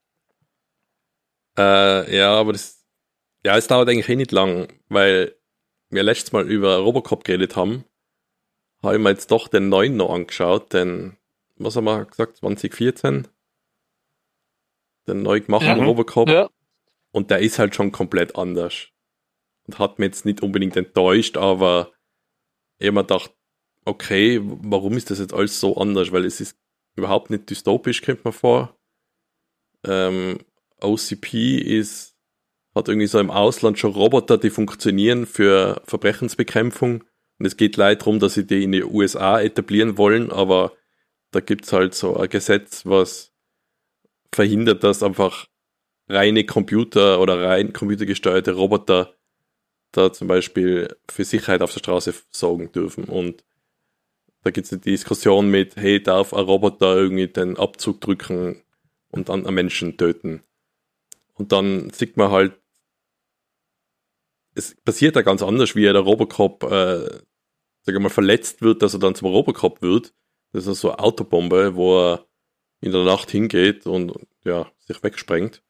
Äh, ja, aber das, ja, es dauert eigentlich eh nicht lang, weil wir letztes Mal über Robocop geredet haben, habe ich mir jetzt doch den neuen noch angeschaut, den, was haben wir gesagt, zwanzig vierzehn? Den neu gemachten Ja. Robocop. Ja. Und der ist halt schon komplett anders. Und hat mir jetzt nicht unbedingt enttäuscht, aber ich habe mir gedacht, okay, warum ist das jetzt alles so anders? Weil es ist überhaupt nicht dystopisch, kommt mir vor. Ähm, O C P ist, hat irgendwie so im Ausland schon Roboter, die funktionieren für Verbrechensbekämpfung. Und es geht leider darum, dass sie die in die U S A etablieren wollen, aber da gibt es halt so ein Gesetz, was verhindert, dass einfach reine Computer oder rein computergesteuerte Roboter da zum Beispiel für Sicherheit auf der Straße sorgen dürfen. Und da gibt es eine Diskussion mit, hey, darf ein Roboter irgendwie den Abzug drücken und dann einen Menschen töten? Und dann sieht man halt, es passiert da ganz anders, wie der Robocop, äh, sag ich mal, verletzt wird, dass er dann zum Robocop wird. Das ist so eine Autobombe, wo er in der Nacht hingeht und ja, sich wegsprengt.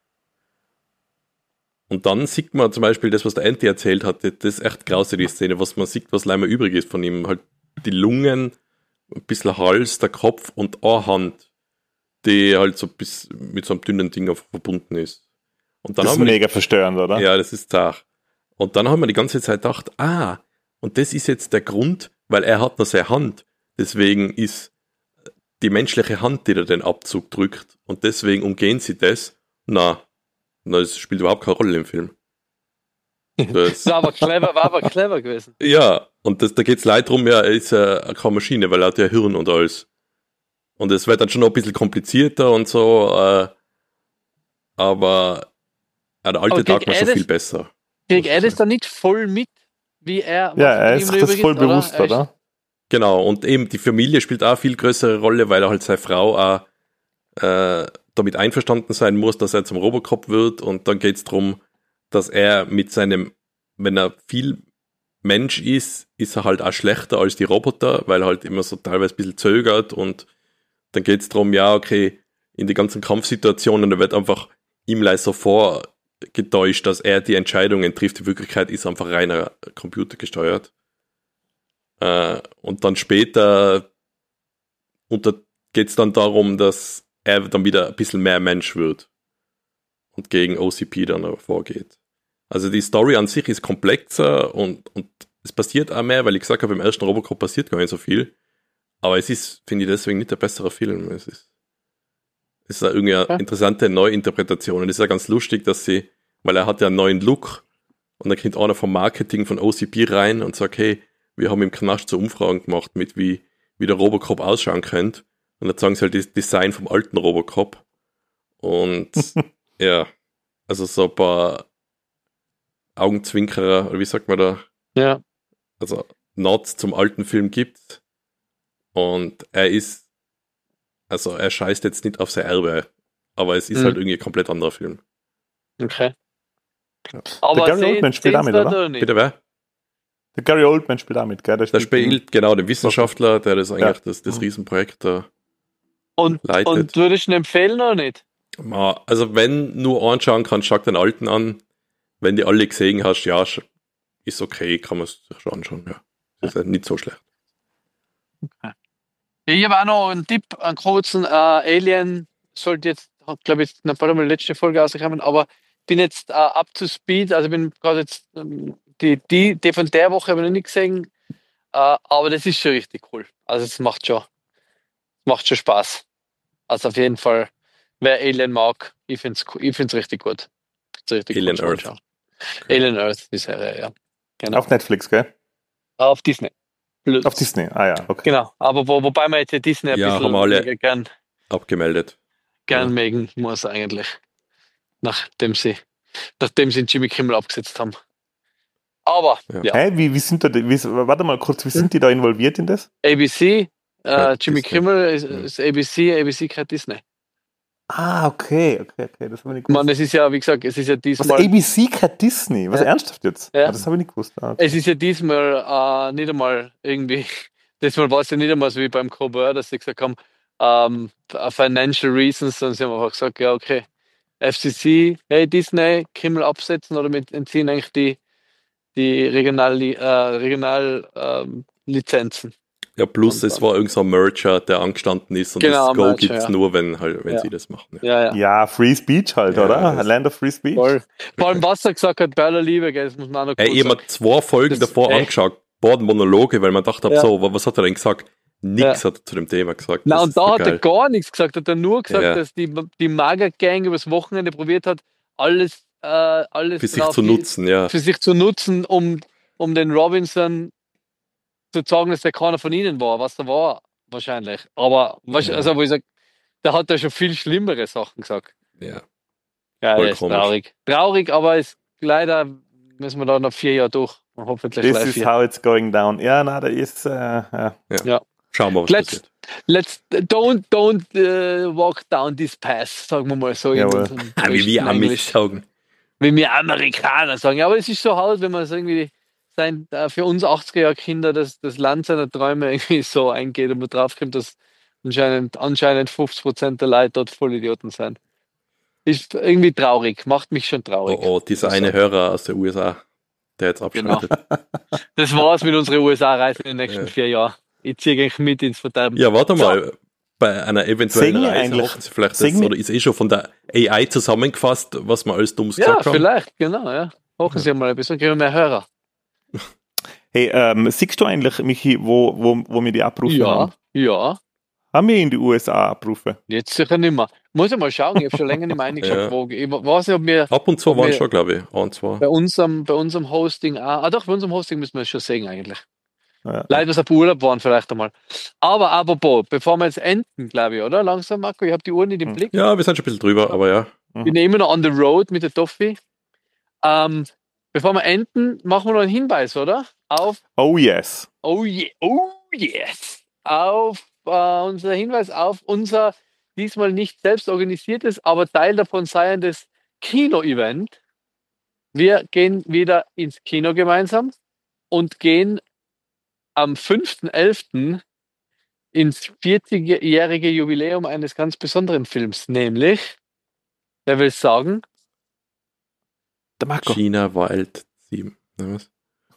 Und dann sieht man zum Beispiel das, was der Anti erzählt hat, das ist echt grausig, die Szene, was man sieht, was leider übrig ist von ihm. Halt die Lungen, ein bisschen Hals, der Kopf und eine Hand, die halt so bis mit so einem dünnen Ding verbunden ist. Und dann Das ist haben wir mega verstörend, oder? ja, das ist zart. Und dann haben wir die ganze Zeit gedacht, ah, und das ist jetzt der Grund, weil er hat noch seine Hand. Deswegen ist die menschliche Hand, die da den Abzug drückt. Und deswegen umgehen sie das. Na, na, das spielt überhaupt keine Rolle im Film. Das, War aber clever, war aber clever gewesen. ja, und das, da geht es leider drum, ja, er ist ja keine Maschine, weil er hat ja Hirn und alles. Und es wird dann schon noch ein bisschen komplizierter und so, äh, aber ja, der alte Aber Tag kriegt war er schon das- viel besser. Kriegt er das dann nicht voll mit, wie er... Ja, er ist ihm sich das voll übrigens, bewusst, Er ist- oder? Genau, und eben die Familie spielt auch eine viel größere Rolle, weil er halt seine Frau auch äh, damit einverstanden sein muss, dass er zum Robocop wird, und dann geht es darum, dass er mit seinem, wenn er viel Mensch ist, ist er halt auch schlechter als die Roboter, weil er halt immer so teilweise ein bisschen zögert, und dann geht es darum, ja, okay, in die ganzen Kampfsituationen, da wird einfach ihm leider so vorgetäuscht, dass er die Entscheidungen trifft. Die Wirklichkeit ist einfach reiner Computer gesteuert. Äh, und dann später geht es dann darum, dass er dann wieder ein bisschen mehr Mensch wird und gegen O C P dann vorgeht. Also die Story an sich ist komplexer, und, und es passiert auch mehr, weil ich gesagt habe, im ersten Robocop passiert gar nicht so viel. Aber es ist, finde ich, deswegen nicht der bessere Film. Es ist, es ist irgendwie eine Ja. interessante Neuinterpretation. Und es ist ja ganz lustig, dass sie, weil er hat ja einen neuen Look, und dann kommt einer vom Marketing von O C P rein und sagt, hey, wir haben im Knast so Umfragen gemacht, mit wie, wie der Robocop ausschauen könnte. Und dann sagen sie halt das Design vom alten Robocop. Und ja, also so ein paar Augenzwinkerer, oder wie sagt man da? Ja. Also Nods zum alten Film gibt. Und er ist, also er scheißt jetzt nicht auf sein Erbe, aber es ist Mhm. halt irgendwie ein komplett anderer Film. Okay. Ja. Aber Der Gary seh- Oldman spielt sehen's damit, dort oder? nicht? Bitte wer? Der Gary Oldman spielt auch mit, gell? Der Der spielt genau den Wissenschaftler, der das eigentlich Ja. das, das Mhm. Riesenprojekt da Und, leitet. und würdest du ihn empfehlen oder nicht? Ma, also wenn nur anschauen kannst, schau den alten an. Wenn die alle gesehen hast, ja, sch- ist okay, kann man es sich schon anschauen, ja. Ist ja nicht so schlecht. Ich habe auch noch einen Tipp, einen kurzen. Äh, Alien sollte jetzt, hat glaube ich, noch bald mal die letzte Folge rausgekommen, aber bin jetzt äh, up to speed, also bin gerade jetzt, ähm, die, die, die von der Woche habe ich noch nicht gesehen, äh, aber das ist schon richtig cool. Also es macht schon, macht schon Spaß. Also auf jeden Fall, wer Alien mag, ich finde es ich find's richtig gut. Find's richtig Alien gut zum Earth. Anschauen. Alien Earth, die Serie, ja. Genau. Auf Netflix, gell? Auf Disney. Blöd. Auf Disney. Ah ja, okay. Genau, aber wo, wobei man jetzt ja Disney ein Ja, bisschen haben wir alle. weniger gern, Abgemeldet. gern Ja. mögen muss eigentlich. Nachdem sie, nachdem sie den Jimmy Kimmel abgesetzt haben. Aber, Ja. ja, Hey, wie, wie sind da, die- wie, warte mal kurz, wie sind die da involviert in das? A B C, äh, Ja, Jimmy Disney. Kimmel ist, Mhm. ist A B C, A B C kriegt Disney. Ah, okay, okay, okay, das habe ich nicht Ich meine, gewusst. es ist ja, wie gesagt, es ist ja Was, diesmal, A B C kein Disney? Was, Ja. ernsthaft jetzt? Ja. Ah, das habe ich nicht gewusst. Ah, okay. es ist ja diesmal äh, nicht einmal irgendwie, diesmal war es ja nicht einmal so wie beim Colbert, dass sie gesagt haben, ähm, financial reasons, sondern sie haben einfach gesagt, ja, okay, F C C, hey Disney, Kimmel absetzen oder mit entziehen eigentlich die, die Regional, äh, Regional ähm, Lizenzen. Ja, plus Und es dann- war irgend so ein Merger, der angestanden ist, und Genau, das Go Merger, gibt es ja. nur, wenn, halt, wenn Ja. sie das machen. Ja. Ja, ja. Ja, Free Speech halt, Ja, oder? das- Land of Free Speech. Voll. Vor allem, was er gesagt hat, Bella Liebe, gell, das muss man auch noch Ey, kurz ich habe sagen. mir zwei Folgen Das- davor ey. angeschaut, beide Monologe, weil man dachte, hab, Ja. so, was hat er denn gesagt? Nix Ja. hat er zu dem Thema gesagt. Na, Das und ist da so hat er geil. gar nichts gesagt, hat er nur gesagt, Ja. dass die, die Mager-Gang übers Wochenende probiert hat, alles, äh, alles Für sich drauf zu die- nutzen, ja. für sich zu nutzen, um, um den Robinson zu sagen, dass der keiner von ihnen war, was er war, wahrscheinlich. Aber, was, Ja. also, wo ich sage, der hat ja schon viel schlimmere Sachen gesagt. ja. Ja, Voll das ist komisch. traurig. Traurig, aber ist leider müssen wir da noch vier Jahre durch. Und hoffentlich This live is hier. how it's going down. Ja, na, da ist, äh, ja. Schauen wir, was Let's- passiert. Let's don't don't uh, walk down this path, sagen wir mal so. in Jawohl. unserem Ah, wie wir besten Amis Englisch. sagen. Wie wir Amerikaner sagen. Ja, aber es ist so halt, wenn man es irgendwie sein, äh, für uns achtziger-Jahr-Kinder das, das Land seiner Träume irgendwie so eingeht und man draufkommt, dass anscheinend, anscheinend fünfzig Prozent der Leute dort Vollidioten sind. Ist irgendwie traurig, macht mich schon Oh, traurig. oh, dieser eine Hörer aus den U S A, der jetzt Genau. abschaltet. Das war's mit unserer U S A-Reise in den nächsten Ja. vier Jahren. Ich ziehe eigentlich mit ins Verderben. Ja, warte mal. Bei einer eventuellen Singen Reise eigentlich- hoffen Sie vielleicht das, singen- oder ist eh schon von der A I zusammengefasst, was wir alles Dummes Ja, gesagt haben? vielleicht, genau, ja. Hoffen Sie mal ein bisschen, kriegen wir mehr Hörer. Hey, ähm, siehst du eigentlich, Michi, wo, wo, wo wir die Abrufe Ja, haben? ja. Haben wir in die U S A Abrufe? Jetzt sicher nicht mehr. Muss ich mal schauen, ich habe schon länger nicht mehr reingeschaut. Ja. Wo, ich weiß nicht, ob wir Ab und zu Ob waren wir- schon, glaube ich, ein, zwei. bei unserem, bei unserem Hosting auch, ah doch, bei unserem Hosting müssen wir es schon sehen eigentlich. Ja. Leider, dass wir auf Urlaub waren vielleicht einmal. Aber apropos, bevor wir jetzt enden, glaube ich, oder? Langsam, Marco, ich habe die Uhr nicht im Blick. Ja, wir sind schon ein bisschen drüber, aber ja. Ich bin immer noch on the road mit der Toffi. Ähm, bevor wir enden, machen wir noch einen Hinweis, oder? Auf, Oh yes. oh, yeah, oh yes, auf äh, unser Hinweis auf unser diesmal nicht selbst organisiertes, aber Teil davon seiendes Kino-Event. Wir gehen wieder ins Kino gemeinsam und gehen am fünften elften ins vierzigjährige Jubiläum eines ganz besonderen Films, nämlich, wer will es sagen? Der Marco. China Wild sieben. Ne, was?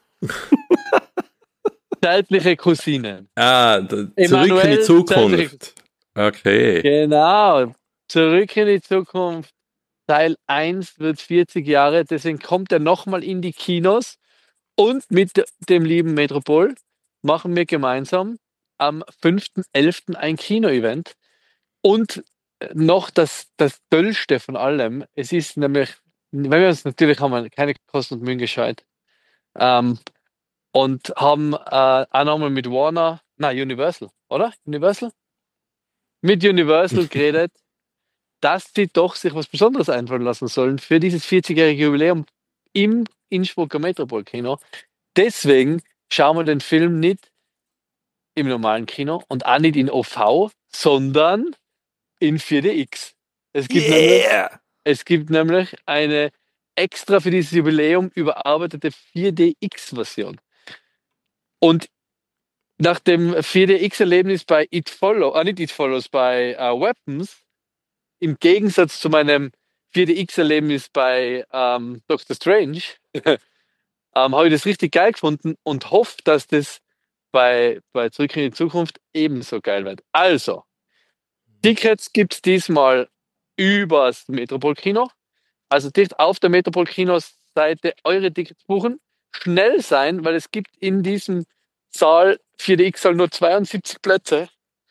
Zärtliche Cousine. Ah, da, zurück in Emanuel, die Zukunft. Okay. Genau. Zurück in die Zukunft. Teil eins wird vierzig Jahre, deswegen kommt er nochmal in die Kinos. Und mit dem lieben Metropol machen wir gemeinsam am fünften elften ein Kino-Event. Und noch das, das Döllste von allem, es ist nämlich, wenn wir uns natürlich haben wir keine Kosten und Mühen gescheut. Ähm, und haben äh, auch nochmal mit Warner, na Universal, oder? Universal? Mit Universal geredet, dass sie doch sich was Besonderes einfallen lassen sollen für dieses vierzigjährige Jubiläum im Innsbrucker Metropol-Kino. Deswegen schauen wir den Film nicht im normalen Kino und auch nicht in O V, sondern in vier D X. Es gibt, nämlich, Yeah. es gibt nämlich eine extra für dieses Jubiläum überarbeitete vier D X-Version. Und nach dem vier D X-Erlebnis bei It Follows, ah nicht It Follows, bei uh, Weapons, im Gegensatz zu meinem vier D X-Erlebnis bei ähm, Doctor Strange, ähm, habe ich das richtig geil gefunden und hoffe, dass das bei, bei Zurück in die Zukunft ebenso geil wird. Also, Tickets gibt es diesmal übers Metropol-Kino. Also direkt auf der Metropol-Kino-Seite eure Tickets buchen. Schnell sein, weil es gibt in diesem Saal vier D X-Saal nur zweiundsiebzig Plätze.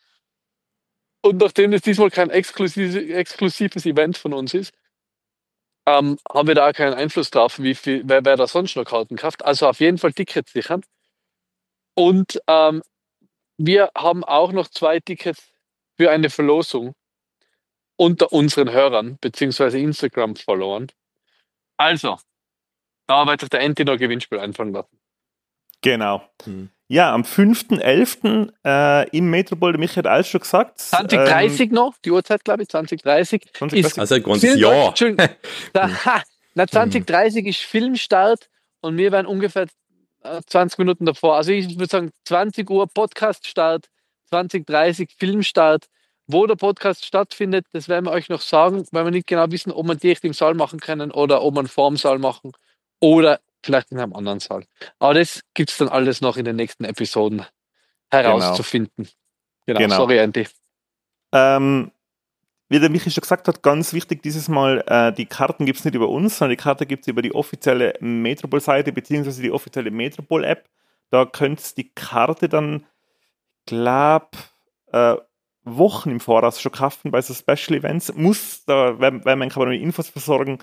Und nachdem das diesmal kein exklusives, exklusives Event von uns ist, ähm, haben wir da auch keinen Einfluss drauf, wie viel, wer, wer da sonst noch Karten kauft. Also auf jeden Fall Tickets sichern. Und ähm, wir haben auch noch zwei Tickets für eine Verlosung unter unseren Hörern, beziehungsweise Instagram-Followern. Also, da wird sich der Enti noch Gewinnspiel einfallen lassen. Genau. Hm. Ja, am fünften elften äh, im Metropol, der Michael hat alles schon gesagt. zwanzig dreißig ähm, noch, die Uhrzeit, glaube ich, zwanzig dreißig. zwanzig Ist, dreißig. Also ein ganzes Film- Jahr. Entschuldigung, da, ha, na, zwanzig dreißig ist Filmstart und wir werden ungefähr äh, zwanzig Minuten davor. Also ich würde sagen, zwanzig Uhr Podcaststart, zwanzig dreißig Filmstart. Wo der Podcast stattfindet, das werden wir euch noch sagen, weil wir nicht genau wissen, ob wir direkt im Saal machen können oder ob wir vorm Saal machen oder vielleicht in einem anderen Saal. Aber das gibt es dann alles noch in den nächsten Episoden herauszufinden. Genau, Genau. sorry, Andy. Ähm, wie der Michi schon gesagt hat, ganz wichtig dieses Mal, äh, die Karten gibt es nicht über uns, sondern die Karte gibt es über die offizielle Metropol-Seite beziehungsweise die offizielle Metropol-App. Da könnt ihr die Karte dann, glaube äh, Wochen im Voraus schon kaufen bei so Special Events. Muss, da werden wir aber noch Infos versorgen.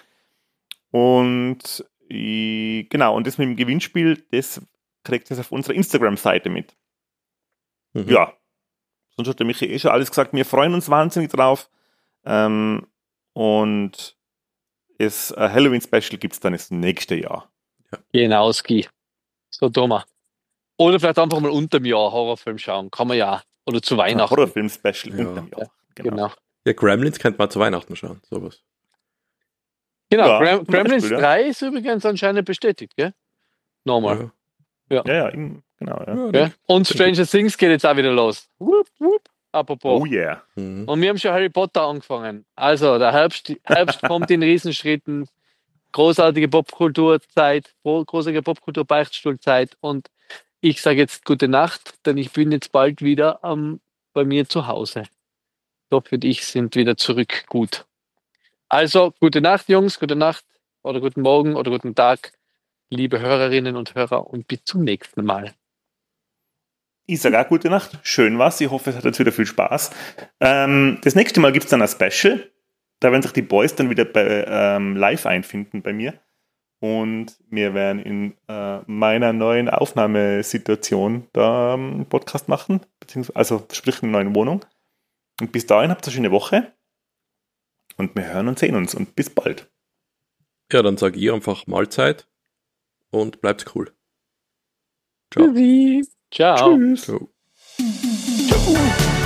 Und äh, genau, und das mit dem Gewinnspiel, das kriegt ihr auf unserer Instagram-Seite mit. Mhm. Ja, sonst hat der Michi eh schon alles gesagt. Wir freuen uns wahnsinnig drauf. Ähm, und das äh, Halloween-Special gibt es dann das nächste Jahr. Genau, Ski. So dummer. Oder vielleicht einfach mal unterm Jahr Horrorfilm schauen. Kann man ja. Oder zu Ein Weihnachten. Horrorfilm-Special Ja. unterm Jahr. Genau. Genau. Ja, Gremlins könnte man zu Weihnachten schauen. Sowas. Genau, Ja, Grem zum Gremlins Beispiel, ja. drei ist übrigens anscheinend bestätigt, gell? Nochmal. Ja. Ja, ja, im, genau. Ja. Ja, Gell? Und Stranger Things geht jetzt auch wieder los. Wupp, wupp. Apropos. Oh yeah. Mhm. Und wir haben schon Harry Potter angefangen. Also, der Herbst, Herbst kommt in Riesenschritten. Großartige Popkulturzeit, gro- großartige Popkultur-Beichtstuhlzeit. Und ich sage jetzt gute Nacht, denn ich bin jetzt bald wieder ähm, bei mir zu Hause. Dopp und ich sind wieder zurück gut. Also, gute Nacht, Jungs, gute Nacht oder guten Morgen oder guten Tag, liebe Hörerinnen und Hörer, und bis zum nächsten Mal. Ich sage auch gute Nacht. Schön war's. Ich hoffe, es hat jetzt wieder viel Spaß. Ähm, das nächste Mal gibt es dann ein Special. Da werden sich die Boys dann wieder bei, ähm, live einfinden bei mir. Und wir werden in äh, meiner neuen Aufnahmesituation da ähm, einen Podcast machen. Beziehungsweise, also sprich in einer neuen Wohnung. Und bis dahin habt ihr eine schöne Woche. Und wir hören und sehen uns. Und bis bald. Ja, dann sage ich einfach Mahlzeit und bleibt cool. Ciao. Ciao. Tschüss. Ciao. Ciao.